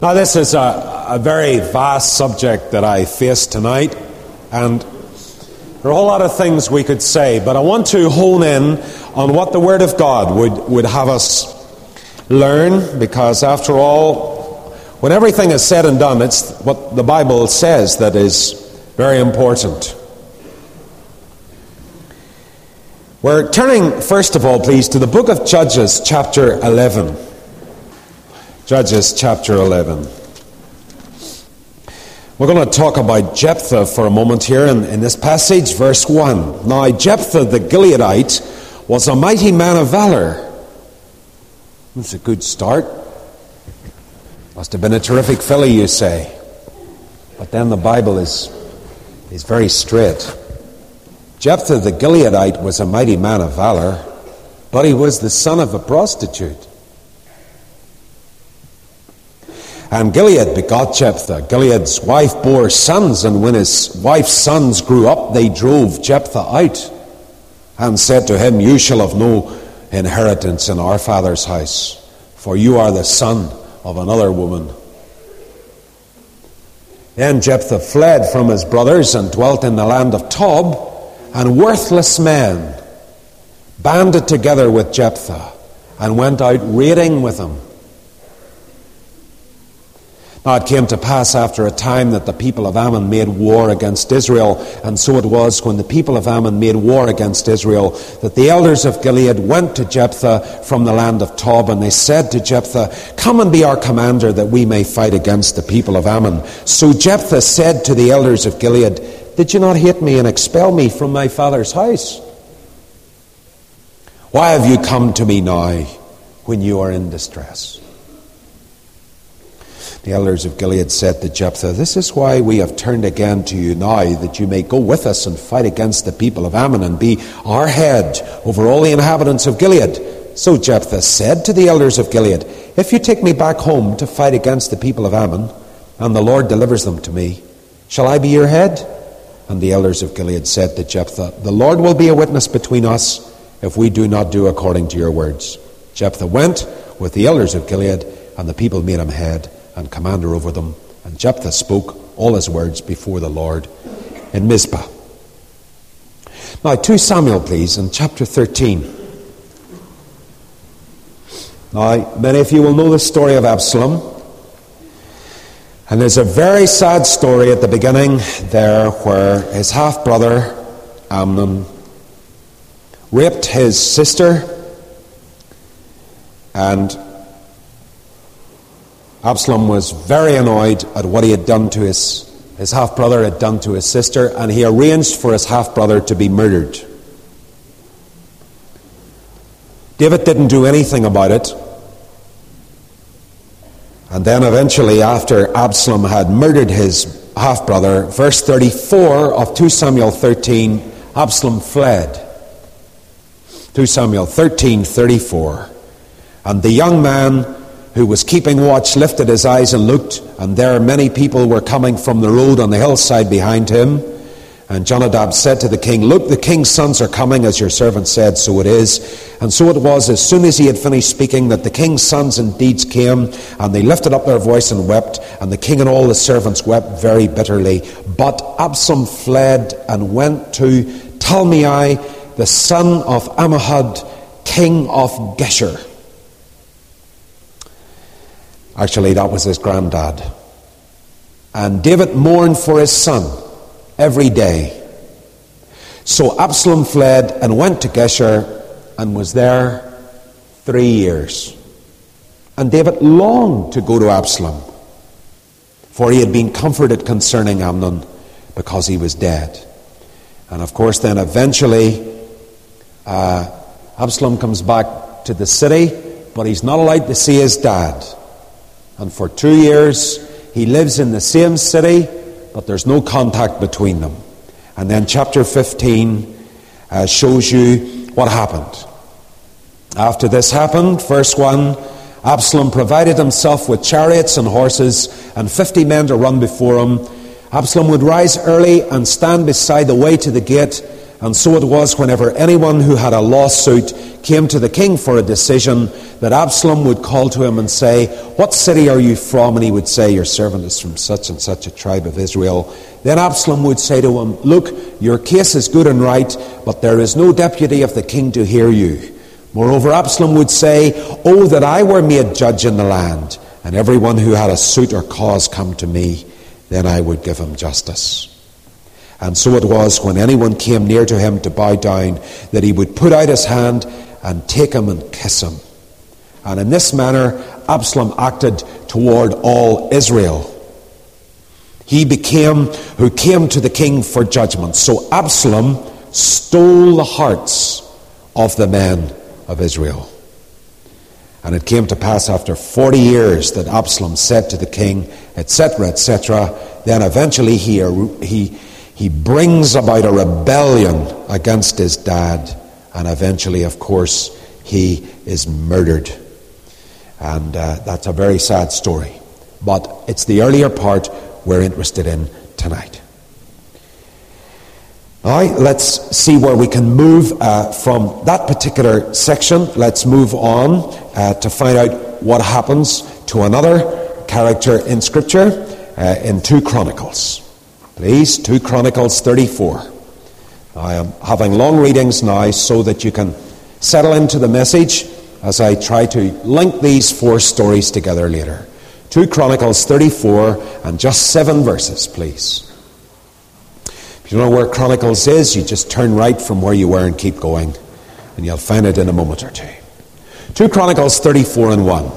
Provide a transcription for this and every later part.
Now, this is a very vast subject that I face tonight, and there are a whole lot of things we could say, but I want to hone in on what the Word of God would have us learn, because after all, when everything is said and done, it's what the Bible says that is very important. We're turning, first of all, please, to the book of Judges, chapter 11. Judges chapter 11. We're going to talk about Jephthah for a moment here in this passage, verse 1. Now Jephthah the Gileadite was a mighty man of valor. That's a good start. Must have been a terrific filly, you say. But then the Bible is very straight. Jephthah the Gileadite was a mighty man of valor, but he was the son of a prostitute. And Gilead begot Jephthah. Gilead's wife bore sons, and when his wife's sons grew up, they drove Jephthah out and said to him, "You shall have no inheritance in our father's house, for you are the son of another woman." Then Jephthah fled from his brothers and dwelt in the land of Tob, and worthless men banded together with Jephthah and went out raiding with him. Now it came to pass after a time that the people of Ammon made war against Israel, and so it was when the people of Ammon made war against Israel that the elders of Gilead went to Jephthah from the land of Tob, and they said to Jephthah, "Come and be our commander that we may fight against the people of Ammon." So Jephthah said to the elders of Gilead, "Did you not hate me and expel me from my father's house? Why have you come to me now when you are in distress?" The elders of Gilead said to Jephthah, "This is why we have turned again to you now, that you may go with us and fight against the people of Ammon and be our head over all the inhabitants of Gilead." So Jephthah said to the elders of Gilead, "If you take me back home to fight against the people of Ammon, and the Lord delivers them to me, shall I be your head?" And the elders of Gilead said to Jephthah, "The Lord will be a witness between us if we do not do according to your words." Jephthah went with the elders of Gilead, and the people made him head and commander over them. And Jephthah spoke all his words before the Lord in Mizpah. Now 2 Samuel, please, in chapter 13. Now, many of you will know the story of Absalom. And there's a very sad story at the beginning there where his half-brother Amnon raped his sister, and Absalom was very annoyed at what he had done to his half-brother had done to his sister, and he arranged for his half-brother to be murdered. David didn't do anything about it. And then eventually, after Absalom had murdered his half-brother, verse 34 of 2 Samuel 13, Absalom fled. 2 Samuel 13:34. And the young man who was keeping watch lifted his eyes and looked, and there many people were coming from the road on the hillside behind him. And Jonadab said to the king, "Look, the king's sons are coming, as your servant said, so it is." And so it was, as soon as he had finished speaking, that the king's sons indeed came, and they lifted up their voice and wept, and the king and all the servants wept very bitterly. But Absalom fled and went to Talmai, the son of Ammihud, king of Geshur. Actually, that was his granddad. And David mourned for his son every day. So Absalom fled and went to Geshur and was there 3 years. And David longed to go to Absalom, for he had been comforted concerning Amnon because he was dead. And of course then eventually Absalom comes back to the city, but he's not allowed to see his dad. And for 2 years he lives in the same city, but there's no contact between them. And then chapter 15 shows you what happened. After this happened, verse 1, Absalom provided himself with chariots and horses and 50 men to run before him. Absalom would rise early and stand beside the way to the gate, and so it was whenever anyone who had a lawsuit came to the king for a decision, that Absalom would call to him and say, "What city are you from?" And he would say, "Your servant is from such and such a tribe of Israel." Then Absalom would say to him, "Look, your case is good and right, but there is no deputy of the king to hear you." Moreover, Absalom would say, "Oh, that I were made judge in the land, and everyone who had a suit or cause come to me, then I would give him justice." And so it was, when anyone came near to him to bow down, that he would put out his hand and take him and kiss him. And in this manner Absalom acted toward all Israel. He who came to the king for judgment. So Absalom stole the hearts of the men of Israel. And it came to pass after 40 years that Absalom said to the king, etc., etc. Then eventually he brings about a rebellion against his dad, and eventually, of course, he is murdered. And that's a very sad story. But it's the earlier part we're interested in tonight. Now, let's see where we can move from that particular section. Let's move on to find out what happens to another character in Scripture in 2 Chronicles. Please, 2 Chronicles 34. I am having long readings now so that you can settle into the message as I try to link these 4 stories together later. 2 Chronicles 34 and just 7 verses, please. If you don't know where Chronicles is, you just turn right from where you were and keep going, and you'll find it in a moment or two. 2 Chronicles 34 and 1.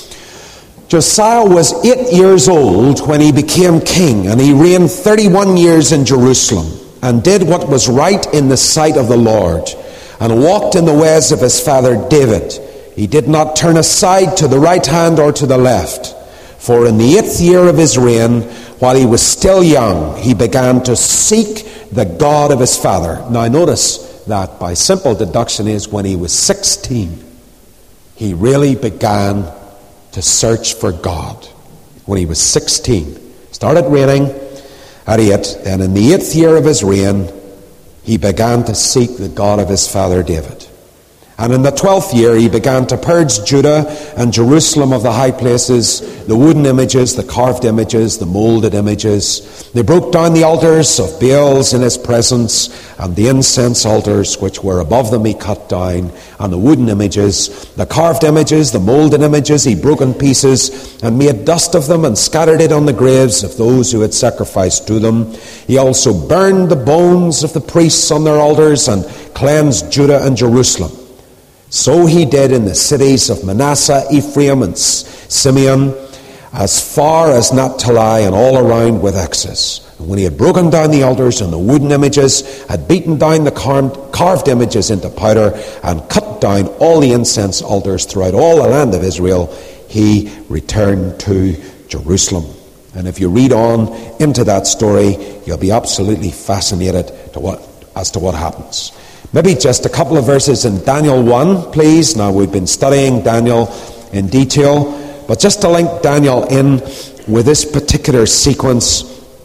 Josiah was 8 years old when he became king, and he reigned 31 years in Jerusalem, and did what was right in the sight of the Lord, and walked in the ways of his father David. He did not turn aside to the right hand or to the left. For in the 8th year of his reign, while he was still young, he began to seek the God of his father. Now notice that by simple deduction is when he was 16, he really began to search for God. When he was 16, started reigning at 8, and in the 8th year of his reign, he began to seek the God of his father David. And in the 12th year, he began to purge Judah and Jerusalem of the high places, the wooden images, the carved images, the molded images. They broke down the altars of Baals in his presence, and the incense altars which were above them he cut down, and the wooden images, the carved images, the molded images, he broke in pieces, and made dust of them, and scattered it on the graves of those who had sacrificed to them. He also burned the bones of the priests on their altars, and cleansed Judah and Jerusalem. So he did in the cities of Manasseh, Ephraim, and Simeon, as far as Naphtali, and all around with excess. And when he had broken down the altars and the wooden images, had beaten down the carved images into powder, and cut down all the incense altars throughout all the land of Israel, he returned to Jerusalem. And if you read on into that story, you'll be absolutely fascinated as to what happens. Maybe just a couple of verses in Daniel 1, please. Now, we've been studying Daniel in detail, but just to link Daniel in with this particular sequence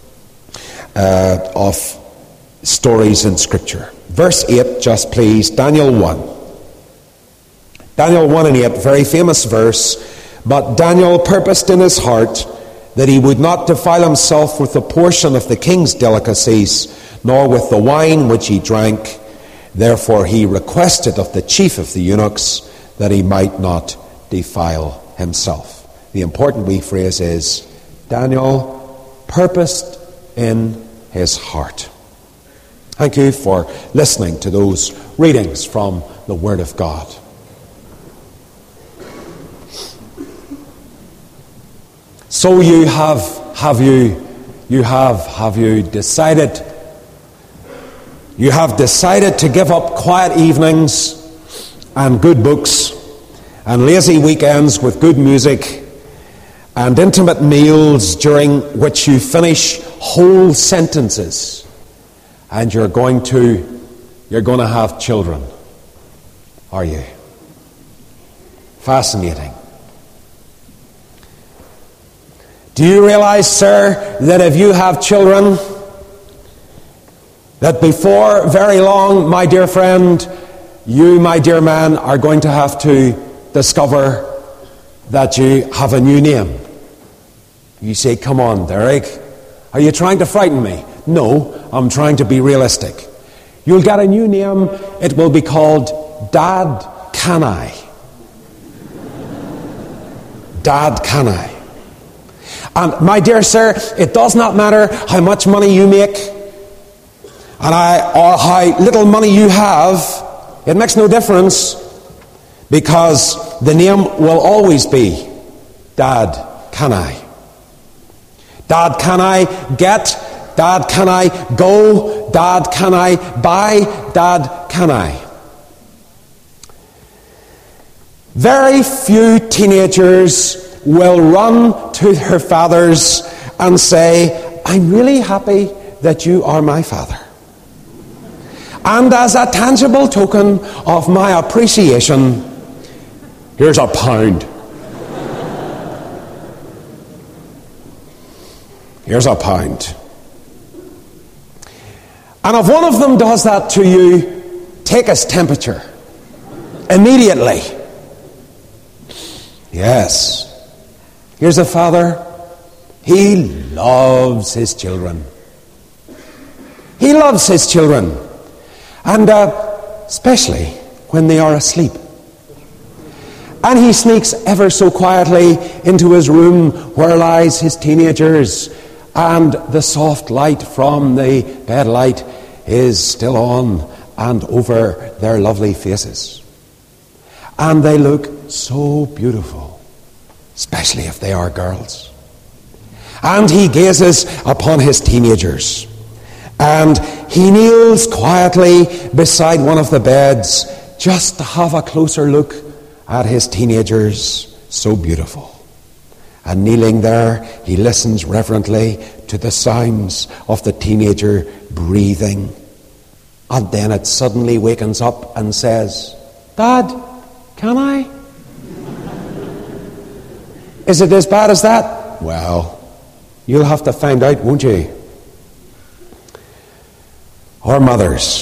of stories in Scripture. Verse 8, just please, Daniel 1. Daniel 1 and 8, very famous verse. But Daniel purposed in his heart that he would not defile himself with the portion of the king's delicacies, nor with the wine which he drank. Therefore he requested of the chief of the eunuchs that he might not defile himself. The important wee phrase is, Daniel purposed in his heart. Thank you for listening to those readings from the Word of God. So have you decided? You have decided to give up quiet evenings and good books and lazy weekends with good music and intimate meals during which you finish whole sentences, and you're going to have children, are you? Fascinating. Do you realize, sir, that if you have children, that before very long, my dear friend, you, my dear man, are going to have to discover that you have a new name. You say, come on, Derek, are you trying to frighten me? No, I'm trying to be realistic. You'll get a new name. It will be called Dad Can I. Dad Can I. And my dear sir, it does not matter how much money you make or how little money you have. It makes no difference, because the name will always be Dad Can I. Dad, can I get? Dad, can I go? Dad, can I buy? Dad, can I? Very few teenagers will run to their fathers and say, I'm really happy that you are my father. And as a tangible token of my appreciation, here's £1. Here's £1. And if one of them does that to you, take his temperature immediately. Yes. Here's a father. He loves his children. He loves his children. And especially when they are asleep. And he sneaks ever so quietly into his room where lies his teenagers, and the soft light from the bed light is still on and over their lovely faces. And they look so beautiful, especially if they are girls. And he gazes upon his teenagers, and he kneels quietly beside one of the beds just to have a closer look at his teenagers, so beautiful. And kneeling there, he listens reverently to the sounds of the teenager breathing. And then it suddenly wakens up and says, Dad, can I? Is it as bad as that? Well, you'll have to find out, won't you? Or mothers.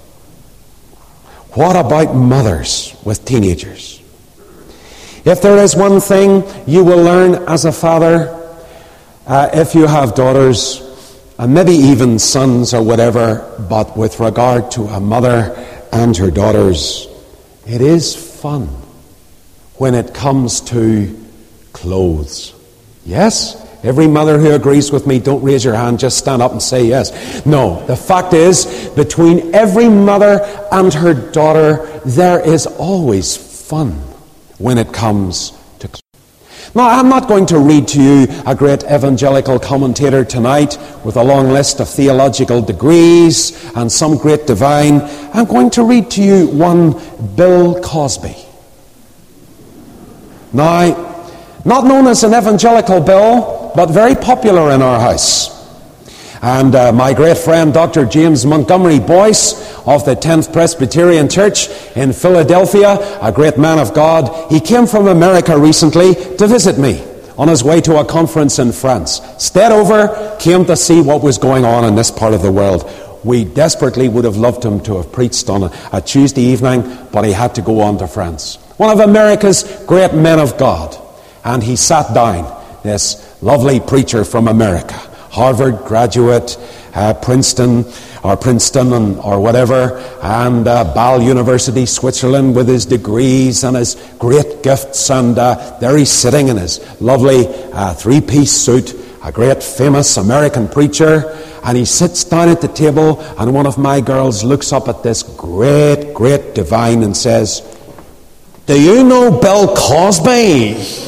What about mothers with teenagers? If there is one thing you will learn as a father, if you have daughters, and maybe even sons or whatever, but with regard to a mother and her daughters, it is fun when it comes to clothes. Yes? Every mother who agrees with me, don't raise your hand, just stand up and say yes. No, the fact is, between every mother and her daughter, there is always fun when it comes to clothes. Now, I'm not going to read to you a great evangelical commentator tonight with a long list of theological degrees and some great divine. I'm going to read to you one Bill Cosby. Now, not known as an evangelical Bill, but very popular in our house. And my great friend, Dr. James Montgomery Boyce of the 10th Presbyterian Church in Philadelphia, a great man of God, he came from America recently to visit me on his way to a conference in France. Stayed over, came to see what was going on in this part of the world. We desperately would have loved him to have preached on a Tuesday evening, but he had to go on to France. One of America's great men of God. And he sat down, this lovely preacher from America, Harvard graduate, Princeton or whatever, and Bâle University, Switzerland, with his degrees and his great gifts. And there he's sitting in his lovely three-piece suit, a great famous American preacher. And he sits down at the table, and one of my girls looks up at this great, great divine and says, "Do you know Bill Cosby?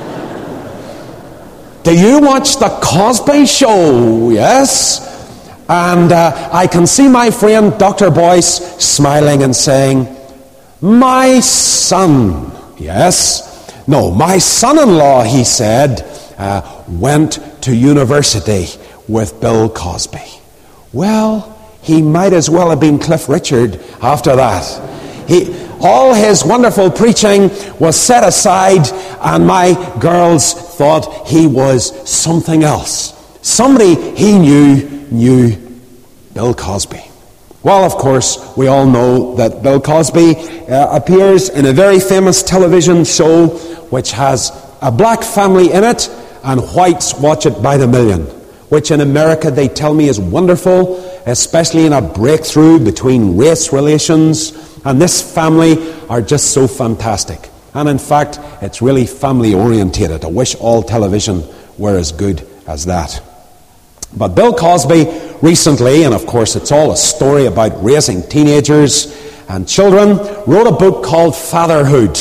Do you watch the Cosby Show?" Yes. And I can see my friend Dr. Boyce smiling and saying, "My son," yes. No, my son-in-law, he said, went to university with Bill Cosby. Well, he might as well have been Cliff Richard after that. All his wonderful preaching was set aside, and my girls thought he was something else. Somebody he knew Bill Cosby. Well, of course, we all know that Bill Cosby appears in a very famous television show which has a black family in it and whites watch it by the million, which in America they tell me is wonderful, especially in a breakthrough between race relations. And this family are just so fantastic. And in fact, it's really family orientated. I wish all television were as good as that. But Bill Cosby recently, and of course it's all a story about raising teenagers and children, wrote a book called Fatherhood.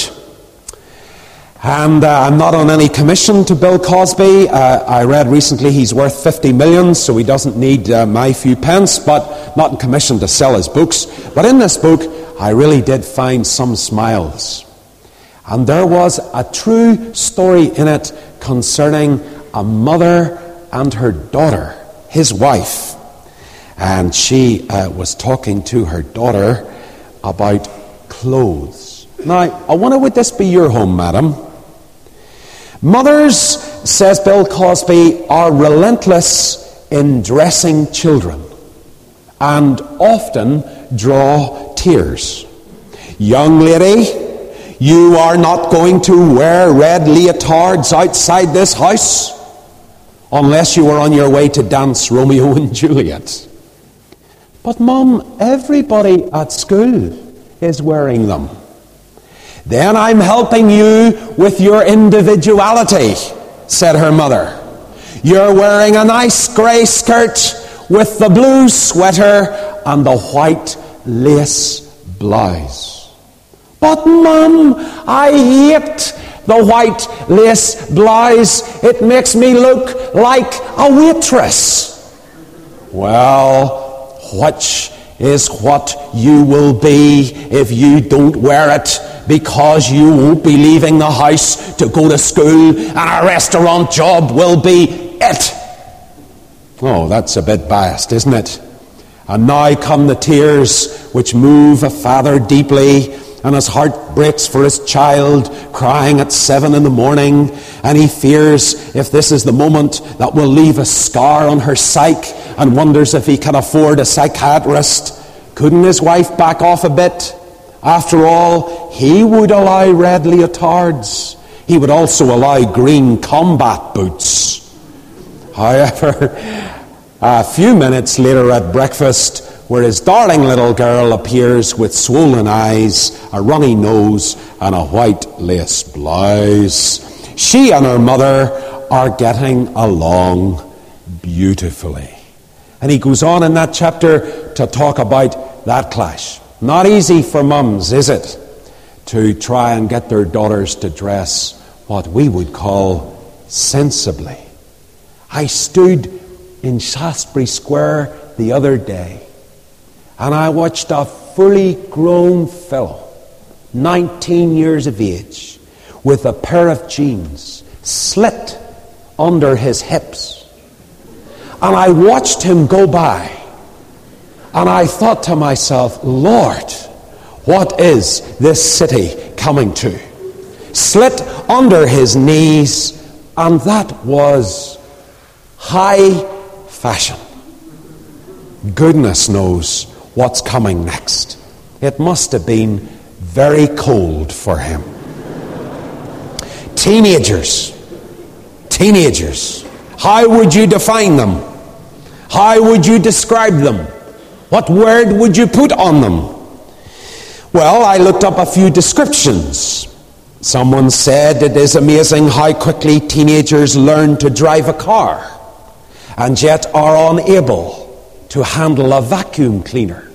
And I'm not on any commission to Bill Cosby. I read recently he's worth 50 million, so he doesn't need my few pence, but not in commission to sell his books. But in this book, I really did find some smiles. And there was a true story in it concerning a mother and her daughter, his wife. And she was talking to her daughter about clothes. Now, I wonder, would this be your home, madam? Mothers, says Bill Cosby, are relentless in dressing children and often draw tears. Young lady, you are not going to wear red leotards outside this house unless you are on your way to dance Romeo and Juliet. But Mum, everybody at school is wearing them. Then I'm helping you with your individuality, said her mother. You're wearing a nice grey skirt with the blue sweater and the white lace blouse. But Mum, I hate the white lace blouse. It makes me look like a waitress. Well, which is what you will be if you don't wear it, because you won't be leaving the house to go to school and a restaurant job will be it. Oh, that's a bit biased, isn't it? And now come the tears which move a father deeply, and his heart breaks for his child, crying at 7 a.m, and he fears if this is the moment that will leave a scar on her psyche, and wonders if he can afford a psychiatrist. Couldn't his wife back off a bit? After all, he would allow red leotards. He would also allow green combat boots. However, a few minutes later at breakfast, where his darling little girl appears with swollen eyes, a runny nose, and a white lace blouse, she and her mother are getting along beautifully. And he goes on in that chapter to talk about that clash. Not easy for mums, is it, to try and get their daughters to dress what we would call sensibly. I stood in Shaftesbury Square the other day, and I watched a fully grown fellow, 19 years of age, with a pair of jeans slit under his hips. And I watched him go by, and I thought to myself, Lord, what is this city coming to? Slit under his knees, and that was high fashion. Goodness knows what's coming next. It must have been very cold for him. Teenagers. How would you define them? How would you describe them? What word would you put on them? Well, I looked up a few descriptions. Someone said it is amazing how quickly teenagers learn to drive a car and yet are unable to handle a vacuum cleaner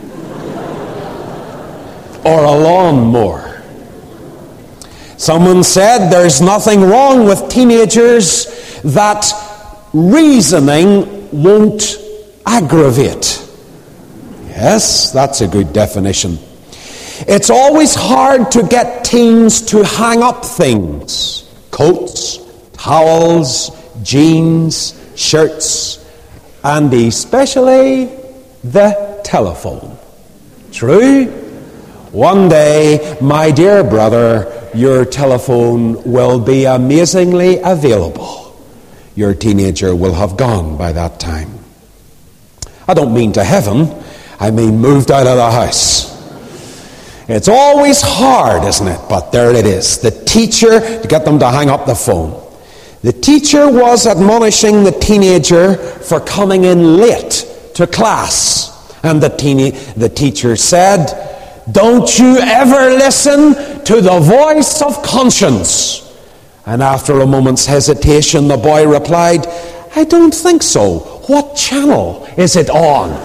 or a lawnmower. Someone said there's nothing wrong with teenagers that reasoning won't aggravate. Yes, that's a good definition. It's always hard to get teens to hang up things. Coats, towels, jeans, shirts, and especially the telephone. True? One day, my dear brother, your telephone will be amazingly available. Your teenager will have gone by that time. I don't mean to heaven. moved out of the house. It's always hard, isn't it? But there it is. The teacher, to get them to hang up the phone. The teacher was admonishing the teenager for coming in late to class. And the teacher said, "Don't you ever listen to the voice of conscience." And after a moment's hesitation, the boy replied, "I don't think so. What channel is it on?"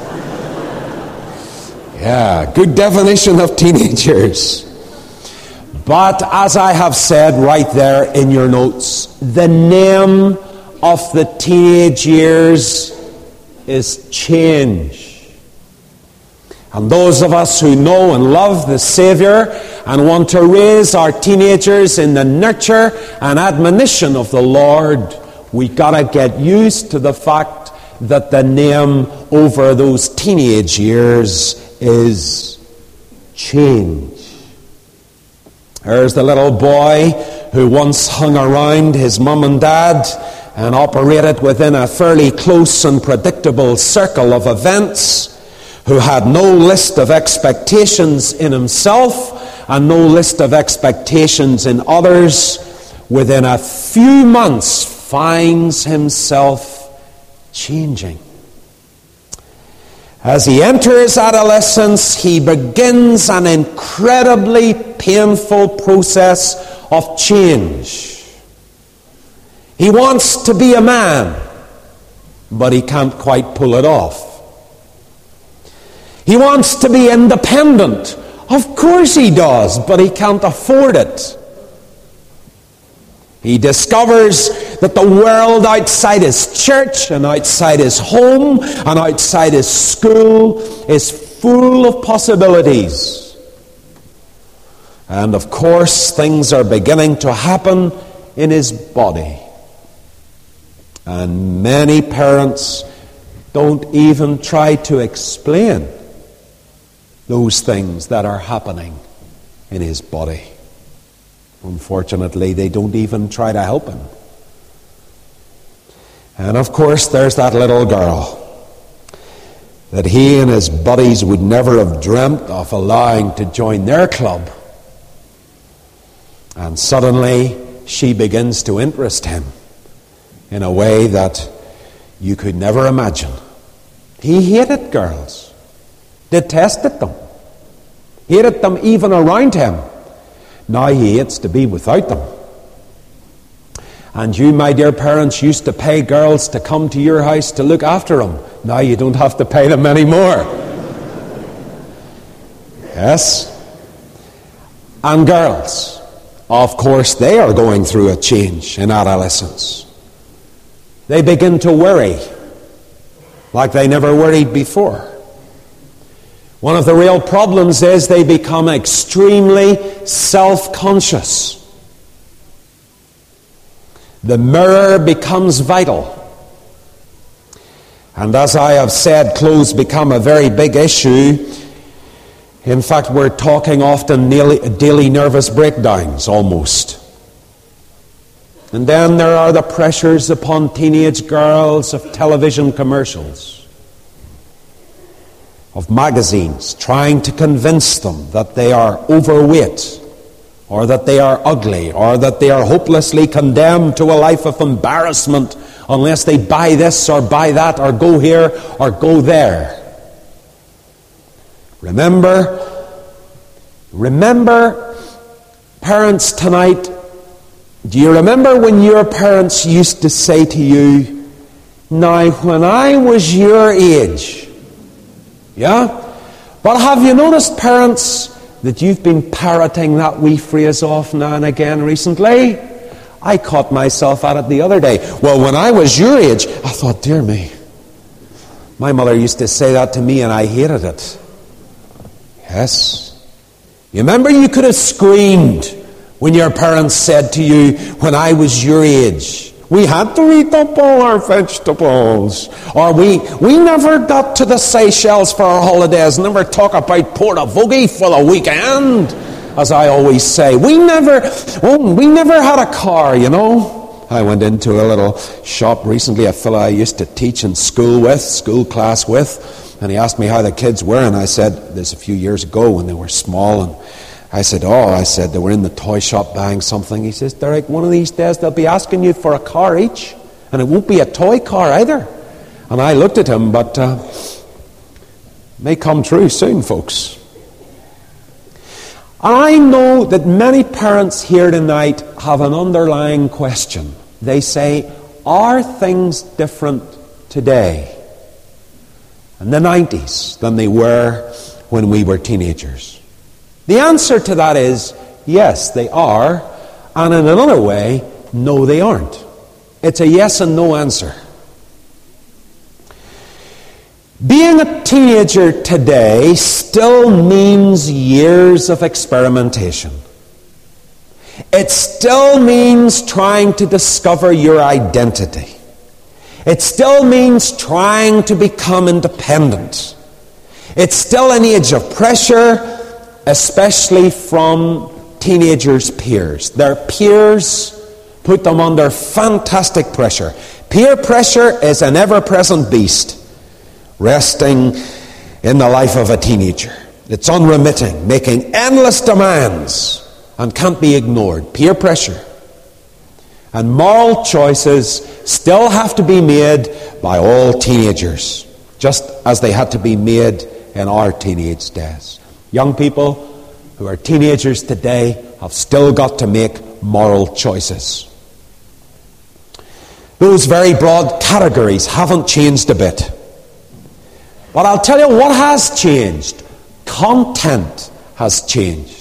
Yeah, good definition of teenagers. But as I have said right there in your notes, the name of the teenage years is change. And those of us who know and love the Savior and want to raise our teenagers in the nurture and admonition of the Lord, we got to get used to the fact that the name over those teenage years is change. There's the little boy who once hung around his mum and dad and operated within a fairly close and predictable circle of events, who had no list of expectations in himself and no list of expectations in others. Within a few months finds himself changing. As he enters adolescence, he begins an incredibly painful process of change. He wants to be a man, but he can't quite pull it off. He wants to be independent. Of course he does, but he can't afford it. He discovers that the world outside his church and outside his home and outside his school is full of possibilities. And of course, things are beginning to happen in his body. And many parents don't even try to explain those things that are happening in his body. Unfortunately, they don't even try to help him. And of course, there's that little girl that he and his buddies would never have dreamt of allowing to join their club. And suddenly, she begins to interest him in a way that you could never imagine. He hated girls, detested them, hated them even around him. Now he hates to be without them. And you, my dear parents, used to pay girls to come to your house to look after them. Now you don't have to pay them anymore. Yes? And girls, of course, they are going through a change in adolescence. They begin to worry like they never worried before. One of the real problems is they become extremely self-conscious. The mirror becomes vital. And as I have said, clothes become a very big issue. In fact, we're talking often daily nervous breakdowns, almost. And then there are the pressures upon teenage girls of television commercials, of magazines, trying to convince them that they are overweight, or that they are ugly, or that they are hopelessly condemned to a life of embarrassment unless they buy this or buy that or go here or go there. Remember, parents tonight, do you remember when your parents used to say to you, "Now, when I was your age," yeah? But have you noticed, parents, that you've been parroting that wee phrase off now and again recently? I caught myself at it the other day. "Well, when I was your age," I thought, dear me, my mother used to say that to me and I hated it. Yes. You remember you could have screamed when your parents said to you, "When I was your age, we had to eat up all our vegetables," or we never got to the Seychelles for our holidays, never talk about Portavogie for the weekend, as I always say. We never had a car, you know. I went into a little shop recently, a fellow I used to teach in school class with, and he asked me how the kids were, and I said, this a few years ago when they were small, and I said, they were in the toy shop buying something. He says, Derek, one of these days they'll be asking you for a car each, and it won't be a toy car either. And I looked at him, but may come true soon, folks. I know that many parents here tonight have an underlying question. They say, are things different today in the 90s than they were when we were teenagers? The answer to that is, yes, they are. And in another way, no, they aren't. It's a yes and no answer. Being a teenager today still means years of experimentation. It still means trying to discover your identity. It still means trying to become independent. It's still an age of pressure, especially from teenagers' peers. Their peers put them under fantastic pressure. Peer pressure is an ever-present beast resting in the life of a teenager. It's unremitting, making endless demands and can't be ignored. Peer pressure. And moral choices still have to be made by all teenagers, just as they had to be made in our teenage days. Young people who are teenagers today have still got to make moral choices. Those very broad categories haven't changed a bit. But I'll tell you what has changed. Content has changed.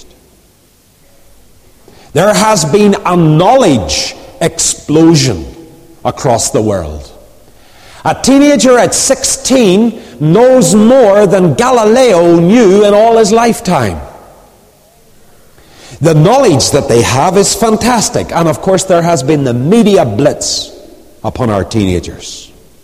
There has been a knowledge explosion across the world. A teenager at 16 knows more than Galileo knew in all his lifetime. The knowledge that they have is fantastic. And of course there has been the media blitz upon our teenagers.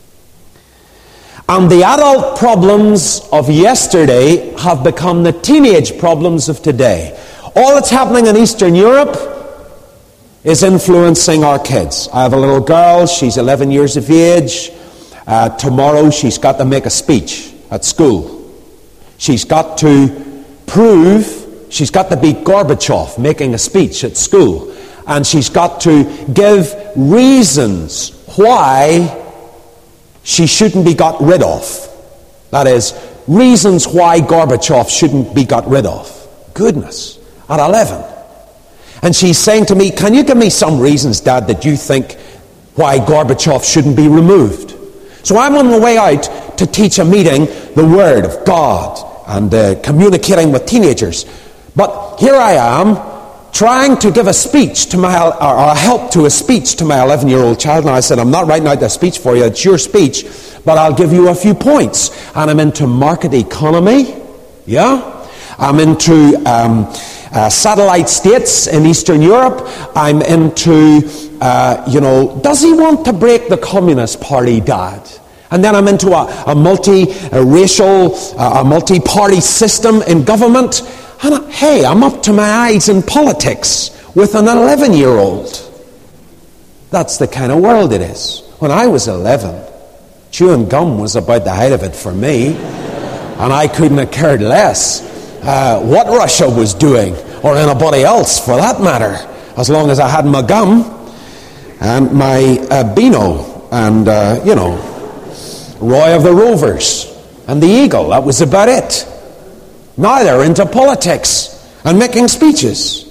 And the adult problems of yesterday have become the teenage problems of today. All that's happening in Eastern Europe is influencing our kids. I have a little girl, she's 11 years of age. Tomorrow she's got to make a speech at school. She's got to prove, she's got to beat Gorbachev making a speech at school. And she's got to give reasons why she shouldn't be got rid of. That is, reasons why Gorbachev shouldn't be got rid of. Goodness, at 11. And she's saying to me, can you give me some reasons, Dad, that you think why Gorbachev shouldn't be removed? So I'm on my way out to teach a meeting the Word of God and communicating with teenagers. But here I am, trying to give a speech to my, or help to a speech to my 11-year-old child. And I said, I'm not writing out the speech for you, it's your speech, but I'll give you a few points. And I'm into market economy, yeah? I'm into satellite states in Eastern Europe. I'm into, does he want to break the Communist Party, Dad? And then I'm into a multi-racial, a multi-party system in government. And hey, I'm up to my eyes in politics with an 11-year-old. That's the kind of world it is. When I was 11, chewing gum was about the height of it for me. And I couldn't have cared less what Russia was doing, or anybody else for that matter, as long as I had my gum and my Beano and, Roy of the Rovers and the Eagle. That was about it. Now they're into politics and making speeches.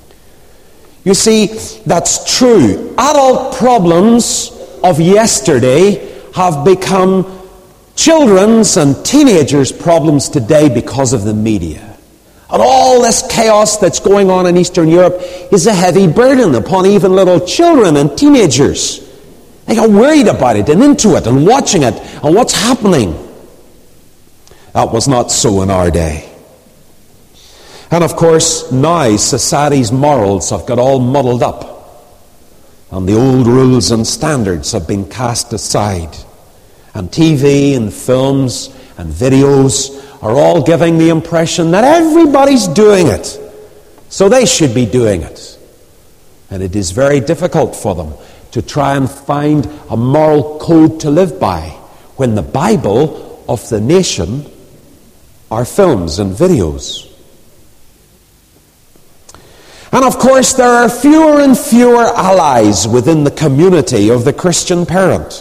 You see, that's true. Adult problems of yesterday have become children's and teenagers' problems today because of the media. And all this chaos that's going on in Eastern Europe is a heavy burden upon even little children and teenagers. They get worried about it and into it and watching it and what's happening. That was not so in our day. And of course, now society's morals have got all muddled up. And the old rules and standards have been cast aside. And TV and films and videos are all giving the impression that everybody's doing it, so they should be doing it. And it is very difficult for them to try and find a moral code to live by, when the Bible of the nation are films and videos. And of course, there are fewer and fewer allies within the community of the Christian parent.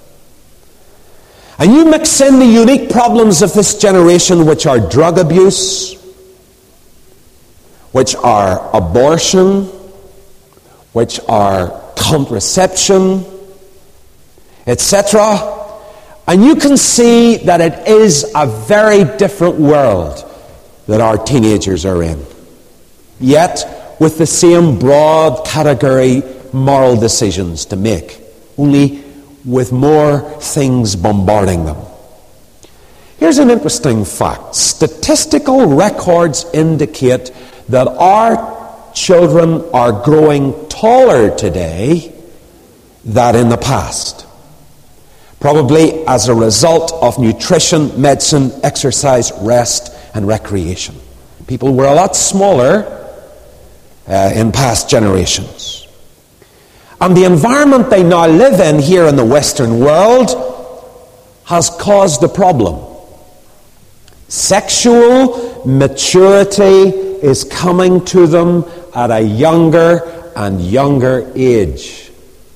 And you mix in the unique problems of this generation, which are drug abuse, which are abortion, which are contraception, etc. And you can see that it is a very different world that our teenagers are in. Yet, with the same broad category moral decisions to make, only with more things bombarding them. Here's an interesting fact. Statistical records indicate that our children are growing taller today than in the past. Probably as a result of nutrition, medicine, exercise, rest, and recreation. People were a lot smaller in past generations. And the environment they now live in here in the Western world has caused a problem. Sexual maturity is coming to them at a younger and younger age.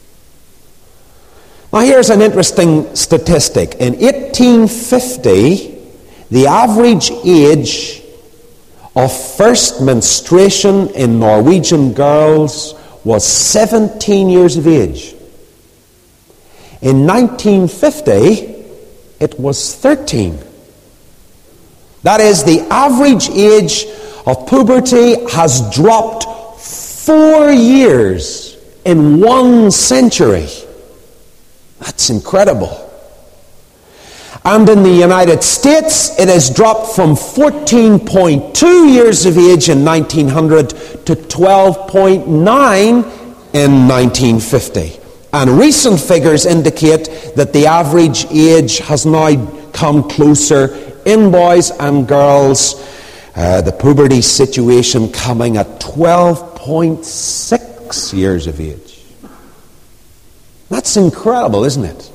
Now here's an interesting statistic. In 1850, the average age of first menstruation in Norwegian girls was 17 years of age. In 1950, it was 13. That is, the average age of puberty has dropped 4 years in 1 century. That's incredible. And in the United States, it has dropped from 14.2 years of age in 1900 to 12.9 in 1950. And recent figures indicate that the average age has now come closer in boys and girls, the puberty situation coming at 12.6 years of age. That's incredible, isn't it?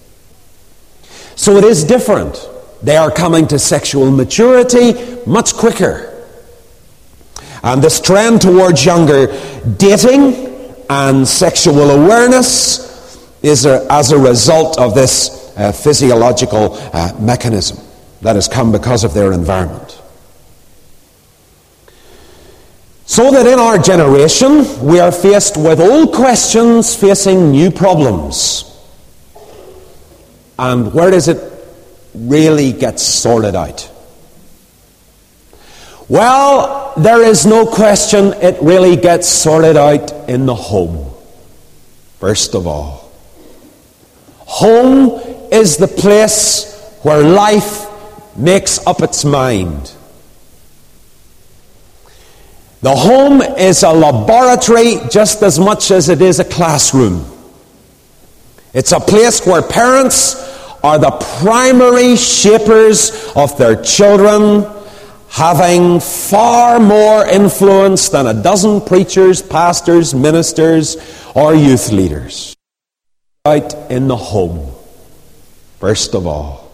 So it is different. They are coming to sexual maturity much quicker. And this trend towards younger dating and sexual awareness is as a result of this physiological mechanism that has come because of their environment. So that in our generation, we are faced with old questions facing new problems. And where does it really get sorted out? Well, there is no question it really gets sorted out in the home. First of all, home is the place where life makes up its mind. The home is a laboratory just as much as it is a classroom. It's a place where parents are the primary shapers of their children, having far more influence than a dozen preachers, pastors, ministers, or youth leaders. Out in the home, first of all.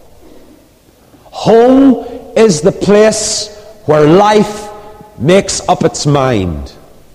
Home is the place where life makes up its mind.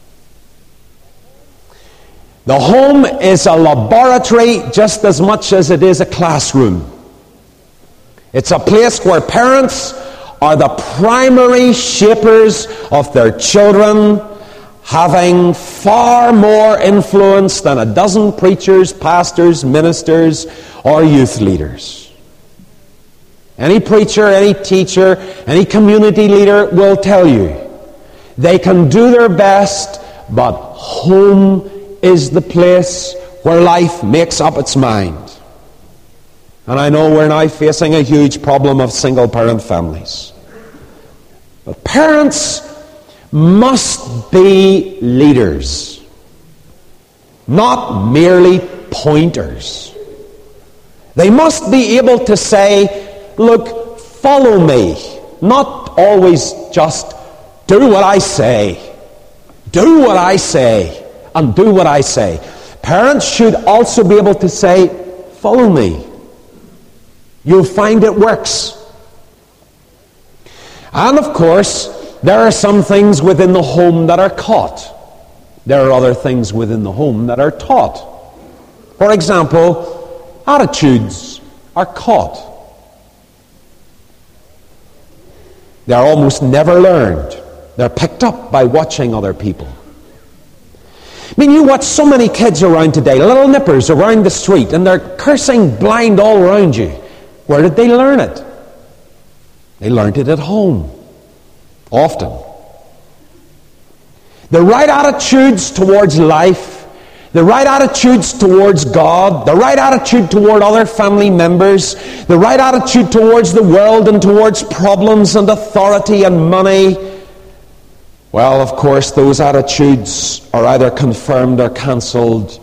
The home is a laboratory just as much as it is a classroom. It's a place where parents are the primary shapers of their children, having far more influence than a dozen preachers, pastors, ministers, or youth leaders. Any preacher, any teacher, any community leader will tell you they can do their best, but home is the place where life makes up its mind. And I know we're now facing a huge problem of single-parent families. But parents must be leaders, not merely pointers. They must be able to say, look, follow me, not always just do what I say. Do what I say and do what I say. Parents should also be able to say, follow me. You'll find it works. And of course, there are some things within the home that are caught. There are other things within the home that are taught. For example, attitudes are caught. They're almost never learned. They're picked up by watching other people. I mean, you watch so many kids around today, little nippers around the street, and they're cursing blind all around you. Where did they learn it? They learned it at home, often. The right attitudes towards life, the right attitudes towards God, the right attitude toward other family members, the right attitude towards the world and towards problems and authority and money, well, of course, those attitudes are either confirmed or cancelled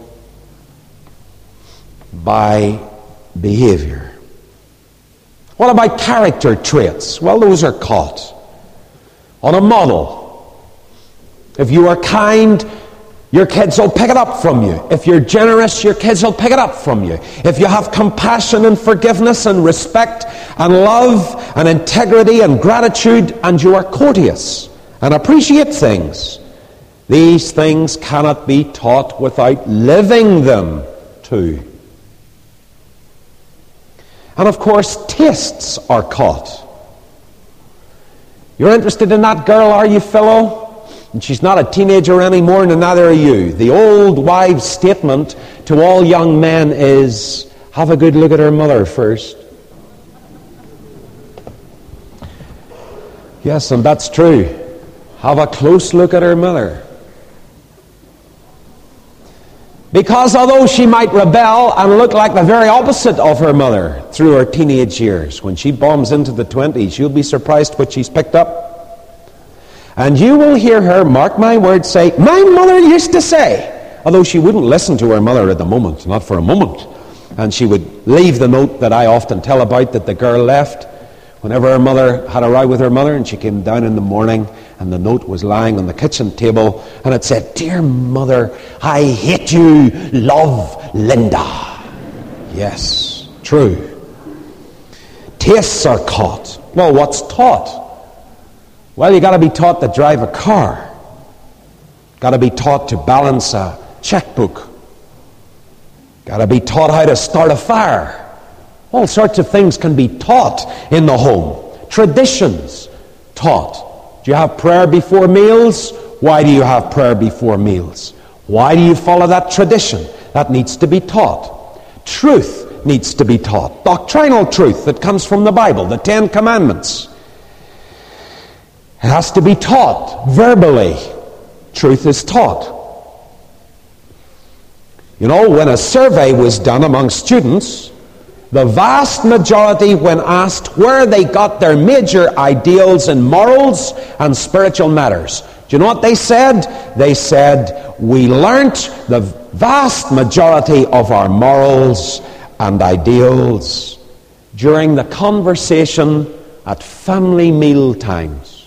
by behavior. What about character traits? Well, those are caught on a model. If you are kind, your kids will pick it up from you. If you're generous, your kids will pick it up from you. If you have compassion and forgiveness and respect and love and integrity and gratitude, and you are courteous and appreciate things, these things cannot be taught without living them too. And of course, tastes are caught. You're interested in that girl, are you, fellow? And she's not a teenager anymore, and neither are you. The old wives' statement to all young men is, have a good look at her mother first. Yes, and that's true. Have a close look at her mother. Because although she might rebel and look like the very opposite of her mother through her teenage years, when she bombs into the 20s, you'll be surprised what she's picked up. And you will hear her, mark my words, say, my mother used to say, although she wouldn't listen to her mother at the moment, not for a moment. And she would leave the note that I often tell about that the girl left whenever her mother had a row with her mother, and she came down in the morning and the note was lying on the kitchen table, and it said, dear mother, I hate you, love, Linda. Yes, true. Tastes are caught. Well, what's taught? Well, you got to be taught to drive a car. Got to be taught to balance a checkbook. Got to be taught how to start a fire. All sorts of things can be taught in the home. Traditions taught. Do you have prayer before meals? Why do you have prayer before meals? Why do you follow that tradition? That needs to be taught. Truth needs to be taught. Doctrinal truth that comes from the Bible, the 10 Commandments. It has to be taught verbally. Truth is taught. You know, when a survey was done among students, the vast majority, when asked where they got their major ideals in morals and spiritual matters, do you know what they said? They said, we learnt the vast majority of our morals and ideals during the conversation at family meal times.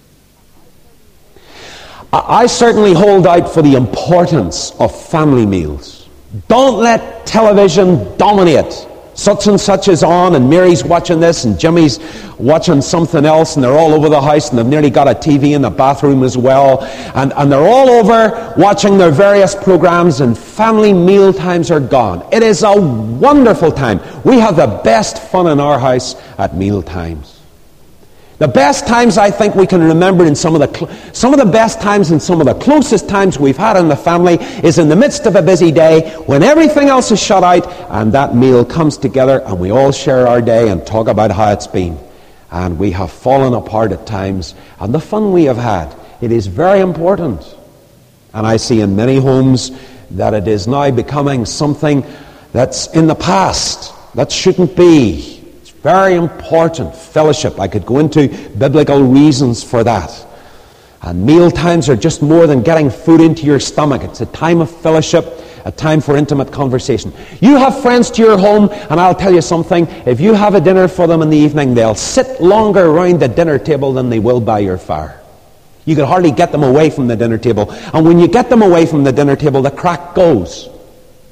I certainly hold out for the importance of family meals. Don't let television dominate. Such and such is on, and Mary's watching this, and Jimmy's watching something else, and they're all over the house, and they've nearly got a TV in the bathroom as well, and they're all over watching their various programs, and family meal times are gone. It is a wonderful time. We have the best fun in our house at meal times. The best times I think we can remember in some of the best times and some of the closest times we've had in the family is in the midst of a busy day when everything else is shut out and that meal comes together and we all share our day and talk about how it's been. And we have fallen apart at times, and the fun we have had, it is very important. And I see in many homes that it is now becoming something that's in the past, that shouldn't be. Very important. Fellowship. I could go into biblical reasons for that. And meal times are just more than getting food into your stomach. It's a time of fellowship, a time for intimate conversation. You have friends to your home, and I'll tell you something. If you have a dinner for them in the evening, they'll sit longer around the dinner table than they will by your fire. You could hardly get them away from the dinner table. And when you get them away from the dinner table, the crack goes.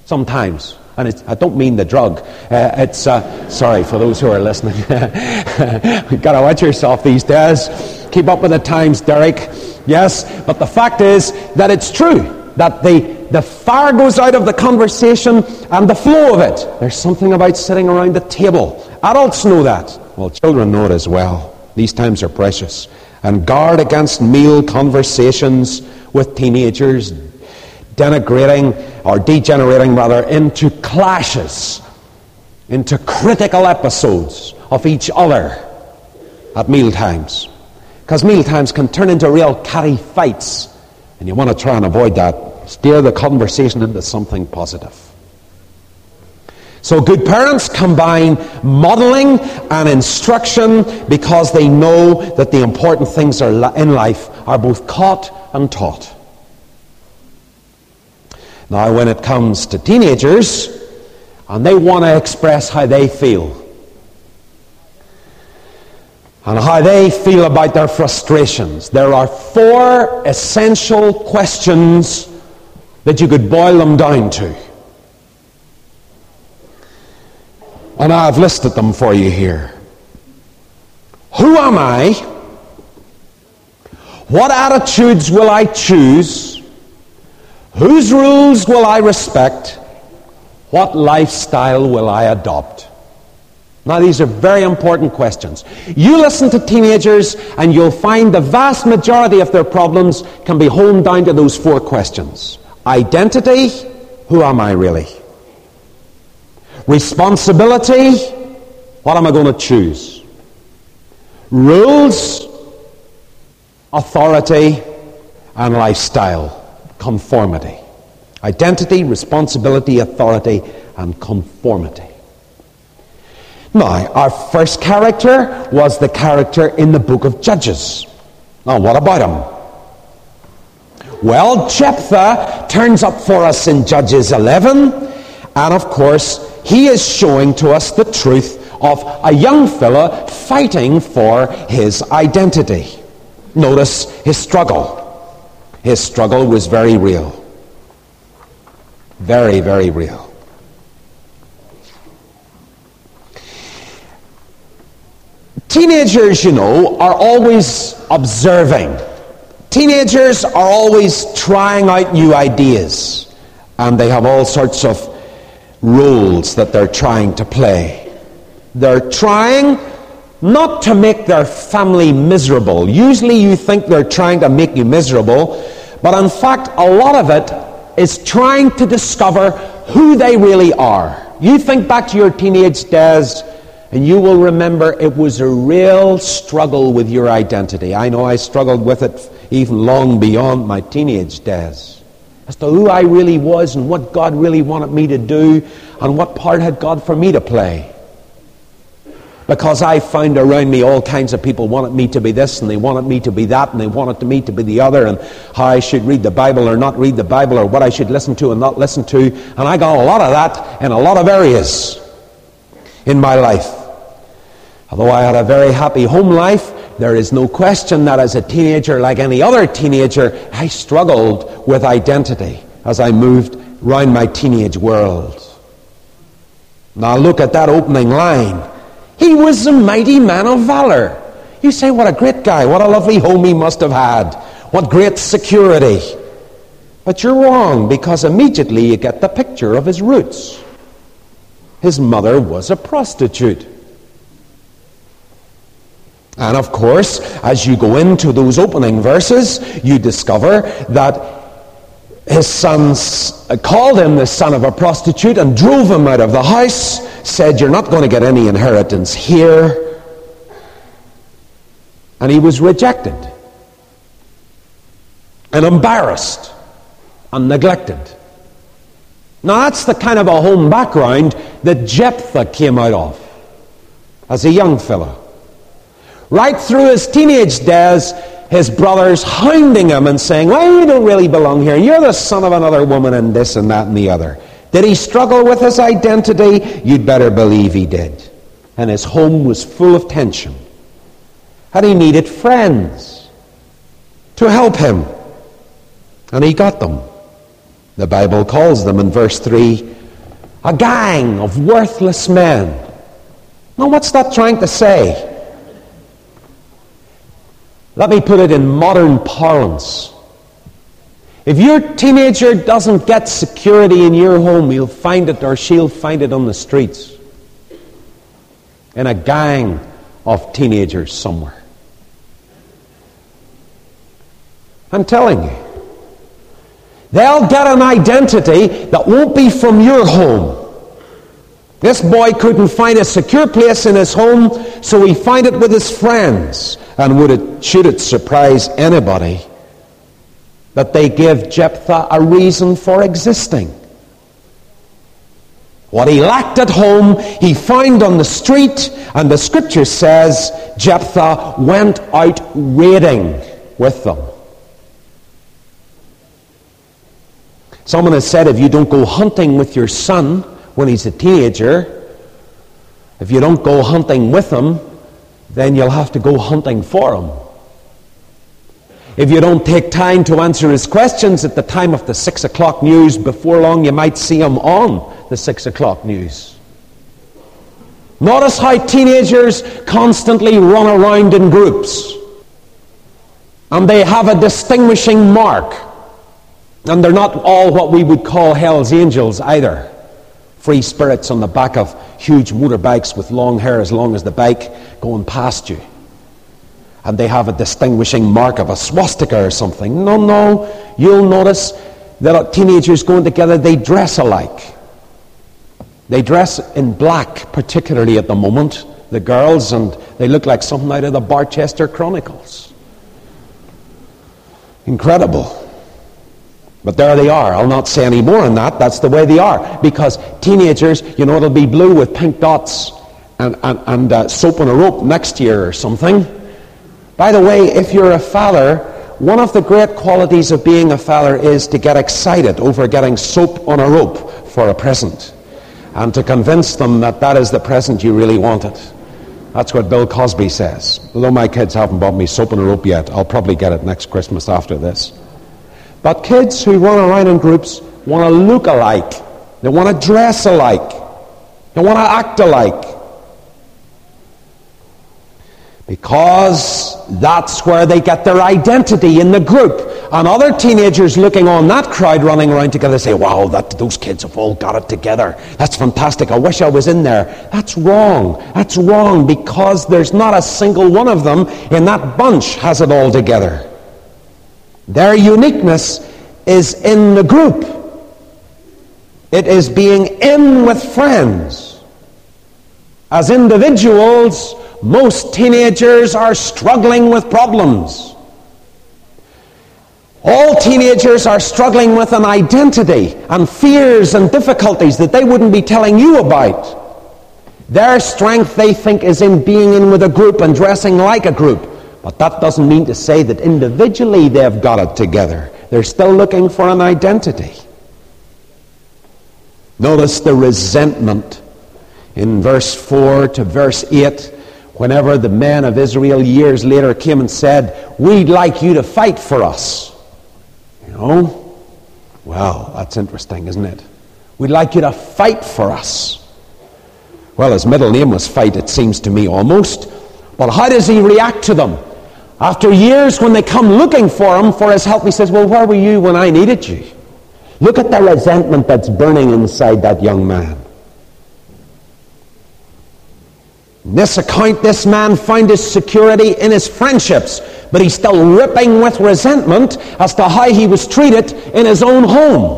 Sometimes. And I don't mean the drug. Sorry for those who are listening. You've got to watch yourself these days. Keep up with the times, Derek. Yes, but the fact is that it's true. That the fire goes out of the conversation and the flow of it. There's something about sitting around the table. Adults know that. Well, children know it as well. These times are precious. And guard against meal conversations with teenagers, degenerating into clashes, into critical episodes of each other at meal times. Because meal times can turn into real catty fights, and you want to try and avoid that. Steer the conversation into something positive. So good parents combine modeling and instruction because they know that the important things in life are both caught and taught. Now, when it comes to teenagers, and they want to express how they feel, and how they feel about their frustrations, there are 4 essential questions that you could boil them down to. And I've listed them for you here. Who am I? What attitudes will I choose? Whose rules will I respect? What lifestyle will I adopt? Now, these are very important questions. You listen to teenagers and you'll find the vast majority of their problems can be honed down to those 4 questions. Identity, who am I really? Responsibility, what am I going to choose? Rules, authority, and lifestyle, conformity. Identity, responsibility, authority, and conformity. Now, our first character was the character in the book of Judges. Now, what about him? Well, Jephthah turns up for us in Judges 11, and of course, he is showing to us the truth of a young fella fighting for his identity. Notice his struggle. His struggle was very real. Very, very real. Teenagers, are always observing. Teenagers are always trying out new ideas. And they have all sorts of roles that they're trying to play. They're trying not to make their family miserable. Usually you think they're trying to make you miserable, but in fact a lot of it is trying to discover who they really are. You think back to your teenage days and you will remember it was a real struggle with your identity. I know I struggled with it even long beyond my teenage days, as to who I really was and what God really wanted me to do and what part had God for me to play. Because I found around me all kinds of people wanted me to be this and they wanted me to be that and they wanted me to be the other, and how I should read the Bible or not read the Bible, or what I should listen to and not listen to. And I got a lot of that in a lot of areas in my life. Although I had a very happy home life, there is no question that as a teenager, like any other teenager, I struggled with identity as I moved around my teenage world. Now look at that opening line. He was a mighty man of valor. You say, what a great guy, what a lovely home he must have had, what great security. But you're wrong, because immediately you get the picture of his roots. His mother was a prostitute. And of course, as you go into those opening verses, you discover that his sons called him the son of a prostitute and drove him out of the house, said, you're not going to get any inheritance here. And he was rejected and embarrassed and neglected. Now that's the kind of a home background that Jephthah came out of as a young fellow. Right through his teenage days, his brothers hounding him and saying, well, you don't really belong here. You're the son of another woman and this and that and the other. Did he struggle with his identity? You'd better believe he did. And his home was full of tension. And he needed friends to help him. And he got them. The Bible calls them in verse 3, a gang of worthless men. Now, what's that trying to say? Let me put it in modern parlance. If your teenager doesn't get security in your home, he'll find it, or she'll find it on the streets, in a gang of teenagers somewhere. I'm telling you, they'll get an identity that won't be from your home. This boy couldn't find a secure place in his home, so he found it with his friends. And should it surprise anybody that they give Jephthah a reason for existing? What he lacked at home, he found on the street, and the scripture says Jephthah went out raiding with them. Someone has said, if you don't go hunting with your son when he's a teenager, if you don't go hunting with him, then you'll have to go hunting for him. If you don't take time to answer his questions at the time of the 6 o'clock news, before long you might see him on the 6 o'clock news. Notice how teenagers constantly run around in groups. And they have a distinguishing mark. And they're not all what we would call Hell's Angels either. Free spirits on the back of huge motorbikes with long hair as long as the bike going past you. And they have a distinguishing mark of a swastika or something. No. You'll notice that teenagers going together, they dress alike. They dress in black, particularly at the moment, the girls, and they look like something out of the Barchester Chronicles. Incredible. But there they are. I'll not say any more on that. That's the way they are. Because teenagers, it'll be blue with pink dots and soap on a rope next year or something. By the way, if you're a father, one of the great qualities of being a father is to get excited over getting soap on a rope for a present, and to convince them that that is the present you really wanted. That's what Bill Cosby says. Although my kids haven't bought me soap on a rope yet, I'll probably get it next Christmas after this. But kids who run around in groups want to look alike. They want to dress alike. They want to act alike. Because that's where they get their identity, in the group. And other teenagers looking on that crowd running around together say, wow, those kids have all got it together. That's fantastic. I wish I was in there. That's wrong. That's wrong, because there's not a single one of them in that bunch has it all together. Their uniqueness is in the group. It is being in with friends. As individuals, most teenagers are struggling with problems. All teenagers are struggling with an identity and fears and difficulties that they wouldn't be telling you about. Their strength, they think, is in being in with a group and dressing like a group. But that doesn't mean to say that individually they've got it together. They're still looking for an identity. Notice the resentment in verse 4 to verse 8, whenever the men of Israel years later came and said, we'd like you to fight for us. Well, that's interesting, isn't it? We'd like you to fight for us. Well, his middle name was Fight, it seems to me, almost. But how does he react to them? After years, when they come looking for him, for his help, he says, well, where were you when I needed you? Look at the resentment that's burning inside that young man. In this account, this man found his security in his friendships, but he's still ripping with resentment as to how he was treated in his own home.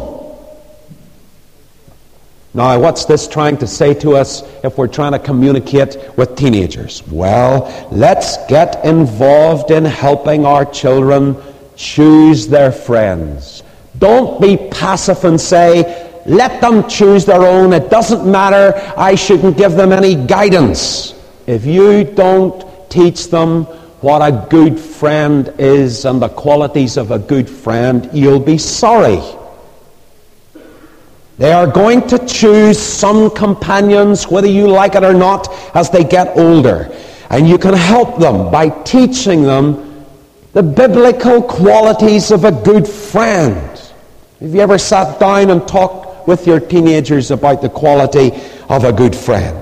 Now, what's this trying to say to us if we're trying to communicate with teenagers? Well, let's get involved in helping our children choose their friends. Don't be passive and say, let them choose their own. It doesn't matter. I shouldn't give them any guidance. If you don't teach them what a good friend is and the qualities of a good friend, you'll be sorry. They are going to choose some companions, whether you like it or not, as they get older. And you can help them by teaching them the biblical qualities of a good friend. Have you ever sat down and talked with your teenagers about the quality of a good friend?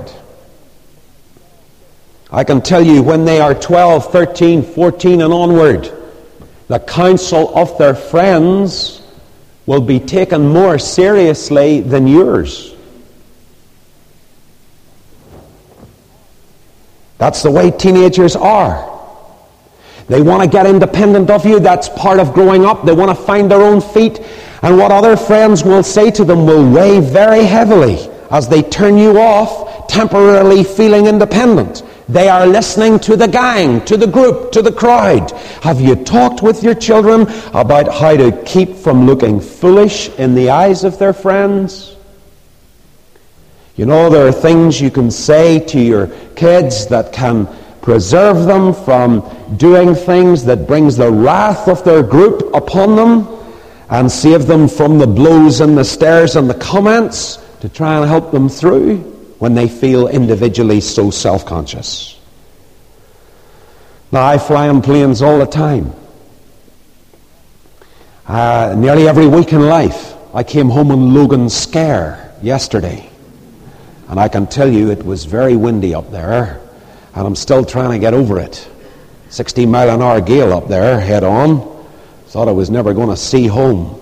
I can tell you, when they are 12, 13, 14 and onward, the counsel of their friends will be taken more seriously than yours. That's the way teenagers are. They want to get independent of you. That's part of growing up. They want to find their own feet. And what other friends will say to them will weigh very heavily as they turn you off, temporarily feeling independent. They are listening to the gang, to the group, to the crowd. Have you talked with your children about how to keep from looking foolish in the eyes of their friends? You know, there are things you can say to your kids that can preserve them from doing things that brings the wrath of their group upon them, and save them from the blows and the stares and the comments to try and help them through when they feel individually so self-conscious. Now, I fly on planes all the time. Nearly every week in life. I came home on Logan Scare yesterday. And I can tell you it was very windy up there. And I'm still trying to get over it. 60-mile-an-hour gale up there, head on. Thought I was never going to see home.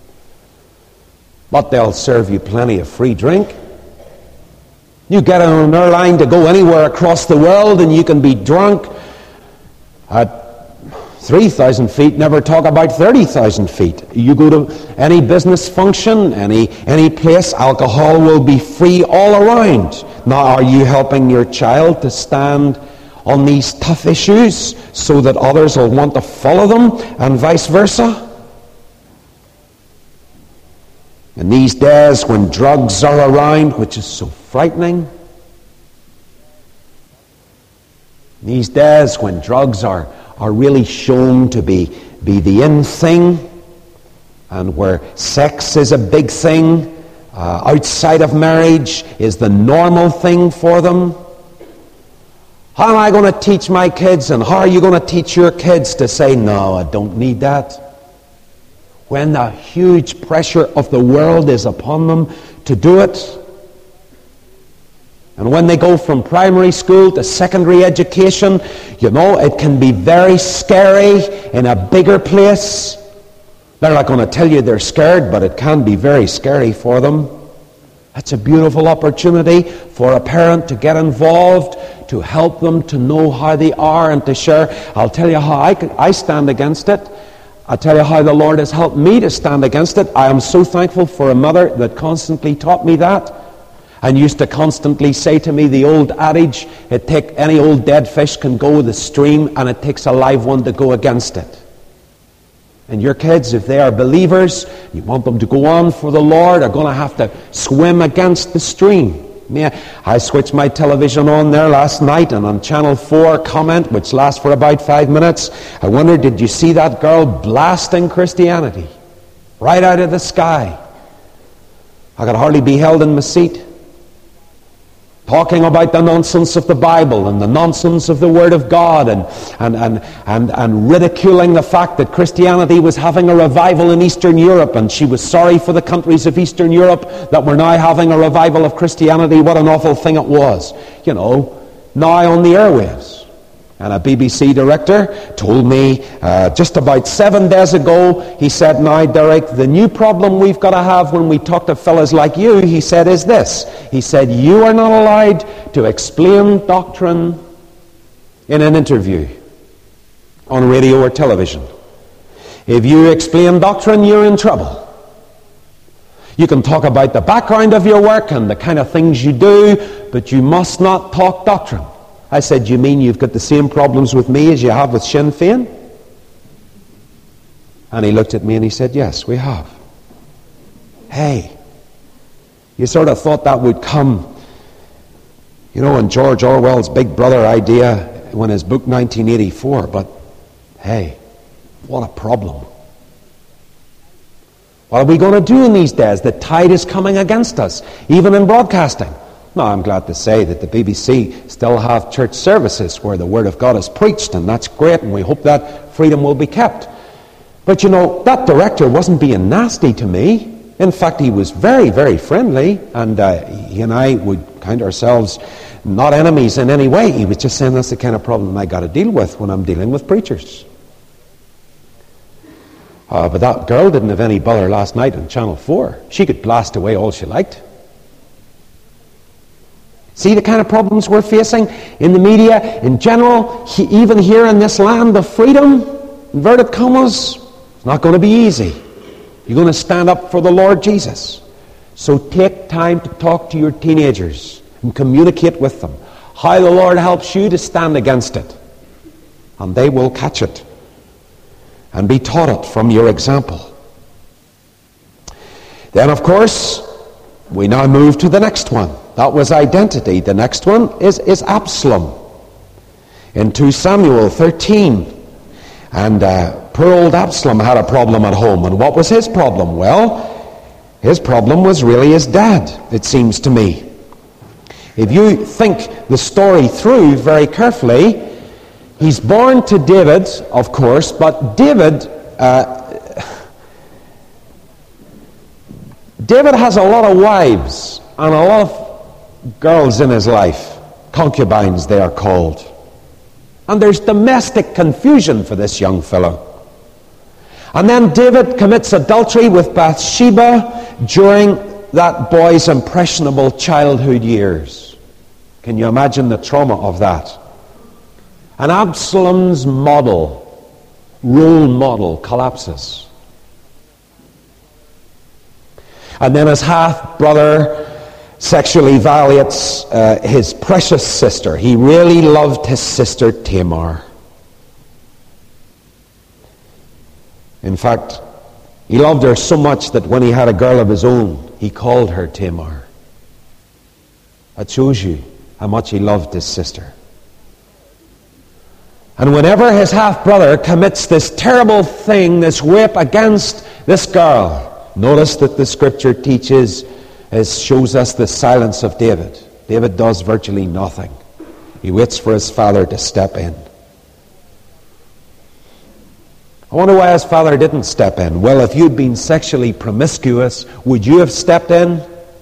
But they'll serve you plenty of free drink. You get on an airline to go anywhere across the world and you can be drunk at 3,000 feet, never talk about 30,000 feet. You go to any business function, any place, alcohol will be free all around. Now, are you helping your child to stand on these tough issues so that others will want to follow them and vice versa? In these days when drugs are around, which is so frightening, these days when drugs are really shown to be the in thing, and where sex is a big thing, outside of marriage is the normal thing for them, how am I going to teach my kids, and how are you going to teach your kids to say, no, I don't need that? When the huge pressure of the world is upon them to do it. And when they go from primary school to secondary education, you know, it can be very scary in a bigger place. They're not going to tell you they're scared, but it can be very scary for them. It's a beautiful opportunity for a parent to get involved, to help them to know how they are and to share. I'll tell you how I stand against it. I'll tell you how the Lord has helped me to stand against it. I am so thankful for a mother that constantly taught me that, and used to constantly say to me the old adage, any old dead fish can go with the stream, and it takes a live one to go against it. And your kids, if they are believers, you want them to go on for the Lord, are going to have to swim against the stream. I switched my television on there last night, and on Channel 4 comment, which lasts for about 5 minutes, I wondered, did you see that girl blasting Christianity right out of the sky? I could hardly be held in my seat, talking about the nonsense of the Bible and the nonsense of the Word of God, and ridiculing the fact that Christianity was having a revival in Eastern Europe, and she was sorry for the countries of Eastern Europe that were now having a revival of Christianity. What an awful thing it was. You know, now on the airwaves. And a BBC director told me just about 7 days ago, he said, now, Derek, the new problem we've got to have when we talk to fellas like you, he said, is this. He said, you are not allowed to explain doctrine in an interview on radio or television. If you explain doctrine, you're in trouble. You can talk about the background of your work and the kind of things you do, but you must not talk doctrine. I said, you mean you've got the same problems with me as you have with Sinn Féin? And he looked at me and he said, yes, we have. Hey, you sort of thought that would come, you know, in George Orwell's Big Brother idea when his book 1984, but hey, what a problem. What are we going to do in these days? The tide is coming against us, even in broadcasting. Now, I'm glad to say that the BBC still have church services where the Word of God is preached, and that's great, and we hope that freedom will be kept. But that director wasn't being nasty to me. In fact, he was very, very friendly, and he and I would count ourselves not enemies in any way. He was just saying that's the kind of problem I got to deal with when I'm dealing with preachers. But that girl didn't have any bother last night on Channel 4. She could blast away all she liked. See the kind of problems we're facing in the media in general, even here in this land of freedom, inverted commas. It's not going to be easy. You're going to stand up for the Lord Jesus. So take time to talk to your teenagers and communicate with them how the Lord helps you to stand against it. And they will catch it and be taught it from your example. Then, of course, we now move to the next one. That was identity. The next one is Absalom. In 2 Samuel 13. And poor old Absalom had a problem at home. And what was his problem? Well, his problem was really his dad, it seems to me. If you think the story through very carefully, he's born to David, of course, but David has a lot of wives and a lot of girls in his life. Concubines, they are called. And there's domestic confusion for this young fellow. And then David commits adultery with Bathsheba during that boy's impressionable childhood years. Can you imagine the trauma of that? And Absalom's role model collapses. And then his half-brother sexually violates his precious sister. He really loved his sister Tamar. In fact, he loved her so much that when he had a girl of his own, he called her Tamar. That shows you how much he loved his sister. And whenever his half-brother commits this terrible thing, this rape against this girl, notice that the scripture shows us the silence of David. David does virtually nothing. He waits for his father to step in. I wonder why his father didn't step in. Well, if you'd been sexually promiscuous, would you have stepped in?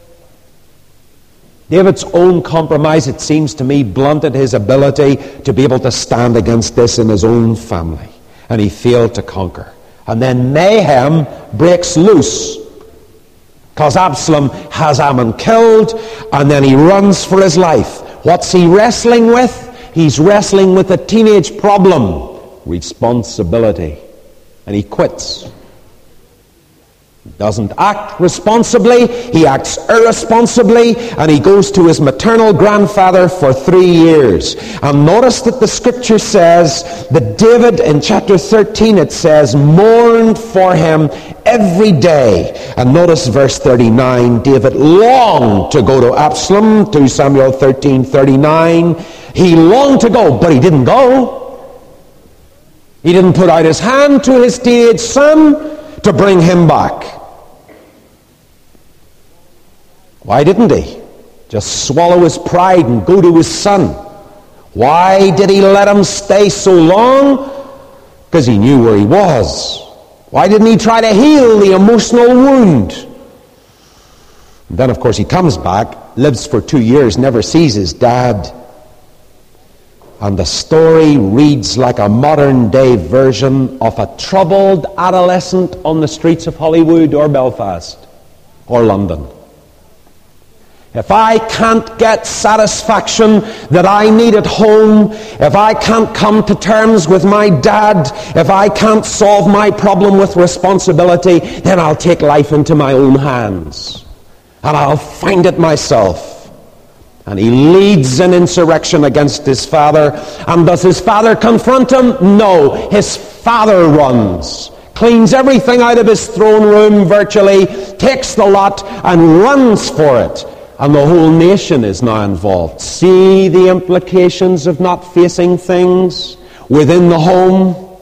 David's own compromise, it seems to me, blunted his ability to be able to stand against this in his own family. And he failed to conquer. And then mayhem breaks loose. Because Absalom has Ammon killed, and then he runs for his life. What's he wrestling with? He's wrestling with a teenage problem. Responsibility. And he quits. He doesn't act responsibly, he acts irresponsibly, and he goes to his maternal grandfather for 3 years. And notice that the scripture says that David, in chapter 13, it says, mourned for him every day. And notice verse 39, David longed to go to Absalom, 2 Samuel 13:39. He longed to go, but he didn't go. He didn't put out his hand to his teenage son to bring him back. Why didn't he? Just swallow his pride and go to his son. Why did he let him stay so long? Because he knew where he was. Why didn't he try to heal the emotional wound? And then, of course, he comes back, lives for 2 years, never sees his dad. And the story reads like a modern-day version of a troubled adolescent on the streets of Hollywood or Belfast or London. If I can't get satisfaction that I need at home, if I can't come to terms with my dad, if I can't solve my problem with responsibility, then I'll take life into my own hands. And I'll find it myself. And he leads an insurrection against his father. And does his father confront him? No. His father runs. Cleans everything out of his throne room virtually, takes the lot and runs for it. And the whole nation is now involved. See the implications of not facing things within the home?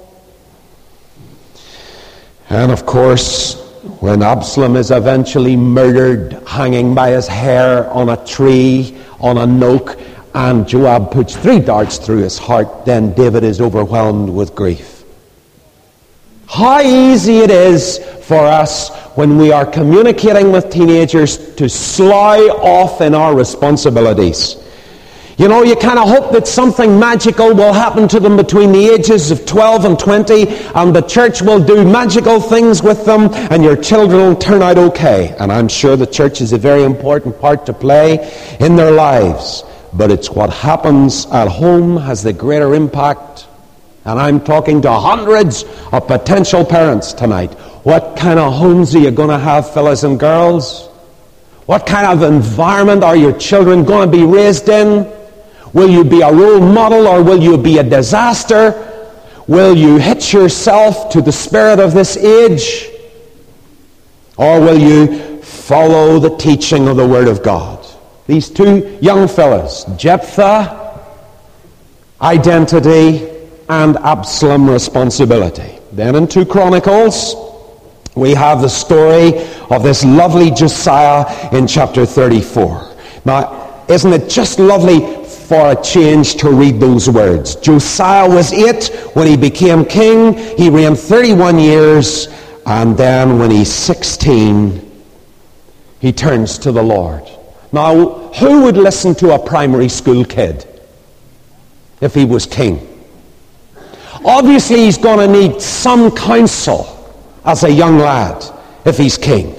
And of course, when Absalom is eventually murdered, hanging by his hair on a tree, on an oak, and Joab puts 3 darts through his heart, then David is overwhelmed with grief. How easy it is for us when we are communicating with teenagers to slough off in our responsibilities. You know, you kind of hope that something magical will happen to them between the ages of 12 and 20, and the church will do magical things with them, and your children will turn out okay. And I'm sure the church is a very important part to play in their lives. But it's what happens at home has the greater impact. And I'm talking to hundreds of potential parents tonight. What kind of homes are you going to have, fellas and girls? What kind of environment are your children going to be raised in? Will you be a role model, or will you be a disaster? Will you hitch yourself to the spirit of this age? Or will you follow the teaching of the Word of God? These two young fellas, Jephthah, identity, and Absalom, responsibility. Then in 2 Chronicles, we have the story of this lovely Josiah in chapter 34. Now, isn't it just lovely for a change to read those words? Josiah was 8 when he became king. He reigned 31 years, and then when he's 16, he turns to the Lord. Now, who would listen to a primary school kid if he was king? Obviously, he's going to need some counsel as a young lad if he's king.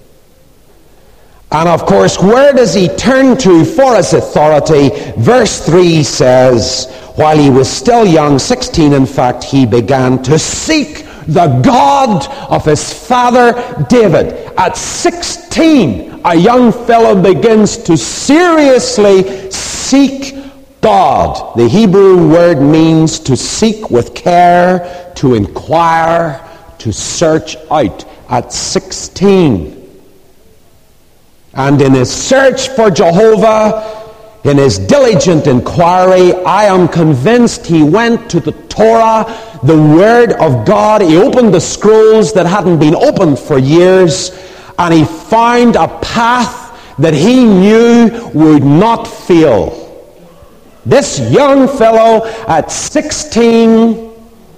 And of course, where does he turn to for his authority? Verse 3 says, while he was still young, 16 in fact, he began to seek the God of his father David. At 16, a young fellow begins to seriously seek God. The Hebrew word means to seek with care, to inquire, to search out. At 16. And in his search for Jehovah, in his diligent inquiry, I am convinced he went to the Torah, the Word of God. He opened the scrolls that hadn't been opened for years, and he found a path that he knew would not fail. This young fellow at 16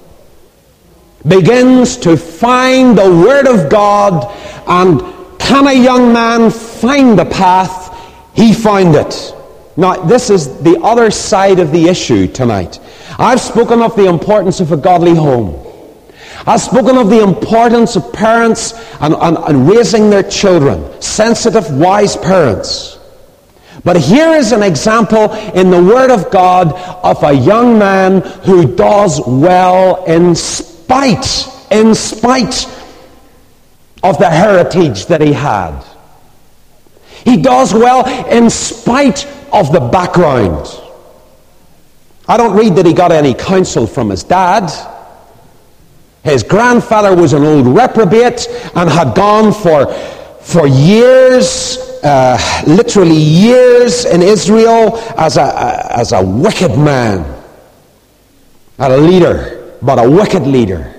begins to find the Word of God, and can a young man find the path? He found it. Now, this is the other side of the issue tonight. I've spoken of the importance of a godly home. I've spoken of the importance of parents and raising their children, sensitive, wise parents. But here is an example in the Word of God of a young man who does well in spite of the heritage that he had. He does well in spite of the background. I don't read that he got any counsel from his dad. His grandfather was an old reprobate and had gone for years, literally years in Israel as a wicked man, not a leader, but a wicked leader.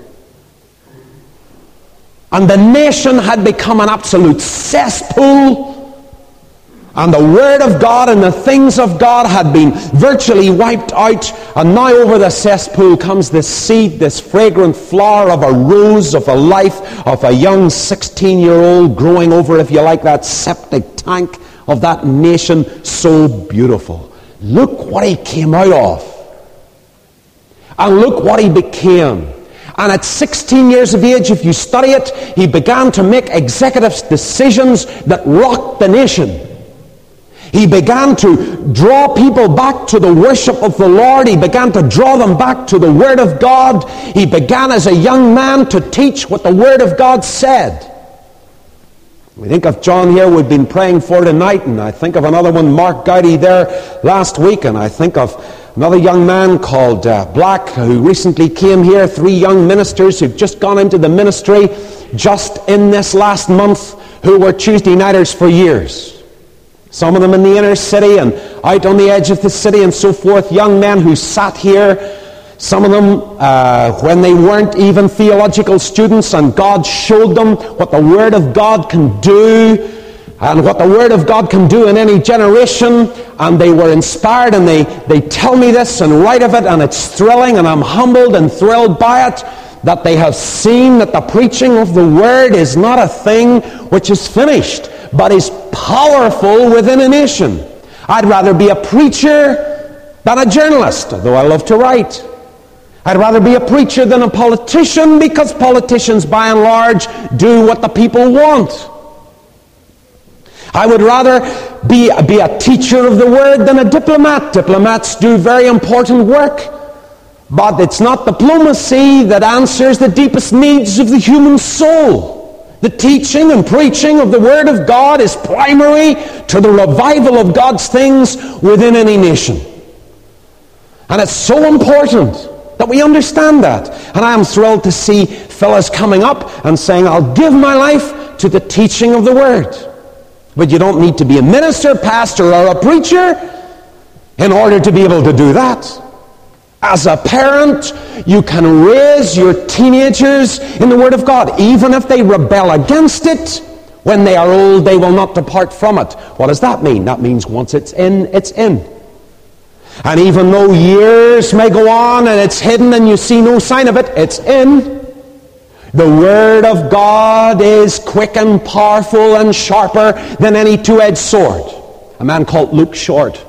And the nation had become an absolute cesspool, and the Word of God and the things of God had been virtually wiped out, and now over the cesspool comes this seed, this fragrant flower of a rose of a life of a young 16-year-old growing over, if you like, that septic tank of that nation, so beautiful. Look what he came out of, and look what he became. And at 16 years of age, if you study it, he began to make executive decisions that rocked the nation. He began to draw people back to the worship of the Lord. He began to draw them back to the Word of God. He began as a young man to teach what the Word of God said. We think of John here we've been praying for tonight, and I think of another one, Mark Gowdy, there last week, and I think of another young man called Black who recently came here, 3 young ministers who've just gone into the ministry just in this last month who were Tuesday nighters for years. Some of them in the inner city and out on the edge of the city and so forth, young men who sat here, some of them when they weren't even theological students, and God showed them what the Word of God can do and what the Word of God can do in any generation, and they were inspired, and they tell me this and write of it, and it's thrilling, and I'm humbled and thrilled by it. that they have seen that the preaching of the Word is not a thing which is finished, but is powerful within a nation. I'd rather be a preacher than a journalist, although I love to write. I'd rather be a preacher than a politician, because politicians, by and large, do what the people want. I would rather be a teacher of the Word than a diplomat. Diplomats do very important work, but it's not diplomacy that answers the deepest needs of the human soul. The teaching and preaching of the Word of God is primary to the revival of God's things within any nation. And it's so important that we understand that. And I am thrilled to see fellas coming up and saying, I'll give my life to the teaching of the Word. But you don't need to be a minister, pastor, or a preacher in order to be able to do that. As a parent, you can raise your teenagers in the Word of God. Even if they rebel against it, when they are old, they will not depart from it. What does that mean? That means once it's in, it's in. And even though years may go on and it's hidden and you see no sign of it, it's in. The Word of God is quick and powerful and sharper than any two-edged sword. A man called Luke Short.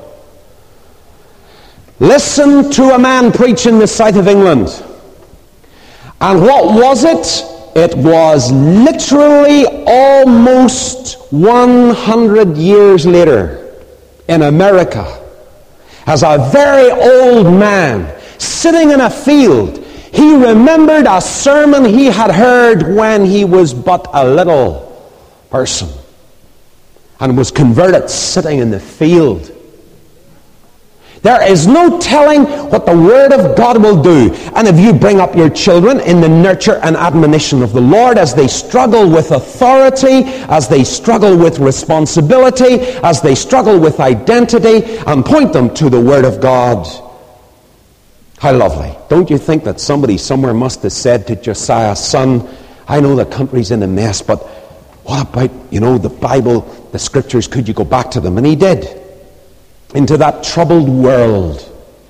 Listen to a man preach in the south of England. And what was it? It was literally almost 100 years later in America, as a very old man sitting in a field, he remembered a sermon he had heard when he was but a little person and was converted sitting in the field. There is no telling what the Word of God will do. And if you bring up your children in the nurture and admonition of the Lord as they struggle with authority, as they struggle with responsibility, as they struggle with identity, and point them to the Word of God, how lovely. Don't you think that somebody somewhere must have said to Josiah, son, I know the country's in a mess, but what about, the Bible, the Scriptures, could you go back to them? And he did. Into that troubled world,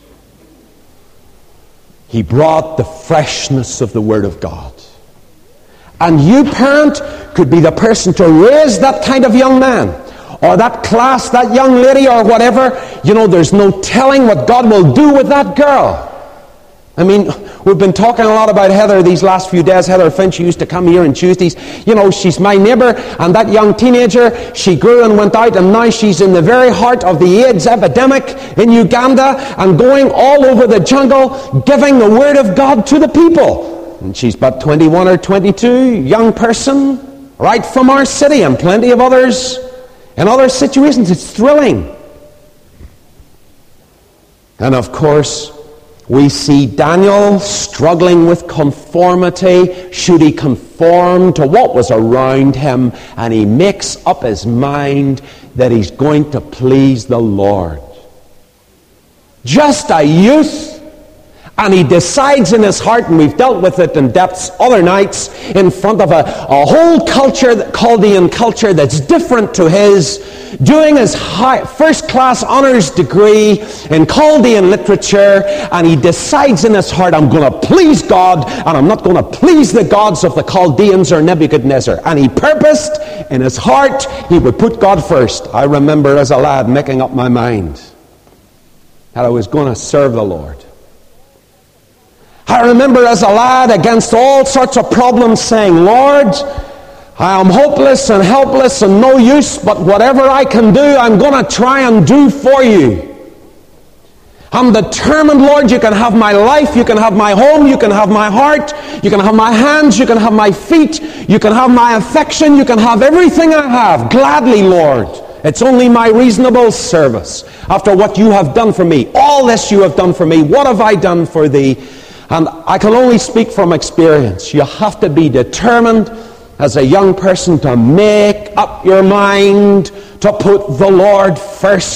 he brought the freshness of the Word of God. And you, parent, could be the person to raise that kind of young man, or that class, that young lady, or whatever. There's no telling what God will do with that girl. I mean, we've been talking a lot about Heather these last few days. Heather Finch, she used to come here on Tuesdays. She's my neighbour, and that young teenager, she grew and went out, and now she's in the very heart of the AIDS epidemic in Uganda, and going all over the jungle, giving the Word of God to the people. And she's but 21 or 22, young person, right from our city, and plenty of others in other situations. It's thrilling. And of course, we see Daniel struggling with conformity. Should he conform to what was around him? And he makes up his mind that he's going to please the Lord. Just a youth. And he decides in his heart, and we've dealt with it in depths other nights, in front of a whole culture, Chaldean culture, that's different to his, doing his first-class honors degree in Chaldean literature, and he decides in his heart, I'm going to please God, and I'm not going to please the gods of the Chaldeans or Nebuchadnezzar. And he purposed in his heart he would put God first. I remember as a lad making up my mind that I was going to serve the Lord. I remember as a lad, against all sorts of problems, saying, Lord, I am hopeless and helpless and no use, but whatever I can do, I'm going to try and do for you. I'm determined, Lord, you can have my life, you can have my home, you can have my heart, you can have my hands, you can have my feet, you can have my affection, you can have everything I have. Gladly, Lord. It's only my reasonable service. After what you have done for me, all this you have done for me, what have I done for thee? And I can only speak from experience. You have to be determined as a young person to make up your mind to put the Lord first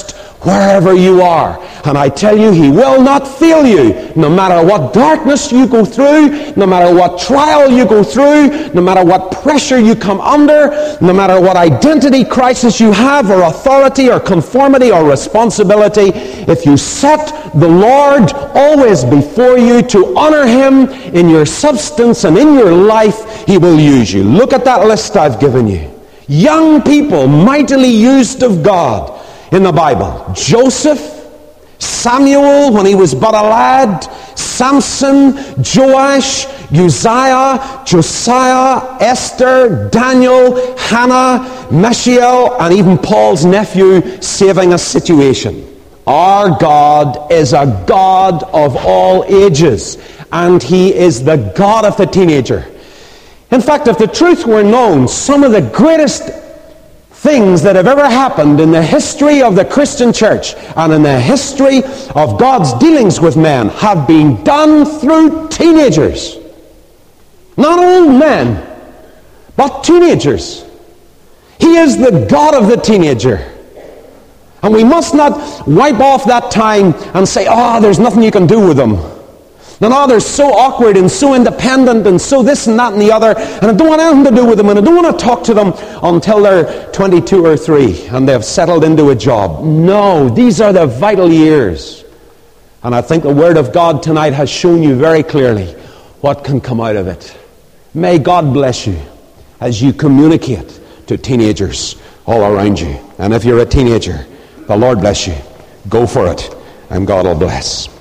wherever you are. And I tell you, He will not fail you. No matter what darkness you go through, no matter what trial you go through, no matter what pressure you come under, no matter what identity crisis you have, or authority, or conformity, or responsibility, if you set the Lord always before you to honor Him in your substance and in your life, He will use you. Look at that list I've given you. Young people mightily used of God in the Bible. Joseph, Samuel when he was but a lad, Samson, Joash, Uzziah, Josiah, Esther, Daniel, Hannah, Mishael, and even Paul's nephew saving a situation. Our God is a God of all ages, and He is the God of the teenager. In fact, if the truth were known, some of the greatest things that have ever happened in the history of the Christian church and in the history of God's dealings with men have been done through teenagers. Not old men, but teenagers. He is the God of the teenager. And we must not wipe off that time and say, there's nothing you can do with them. No, they're so awkward and so independent and so this and that and the other, and I don't want anything to do with them, and I don't want to talk to them until they're 22 or 3 and they've settled into a job. No, these are the vital years. And I think the Word of God tonight has shown you very clearly what can come out of it. May God bless you as you communicate to teenagers all around you. And if you're a teenager, the Lord bless you. Go for it, and God will bless.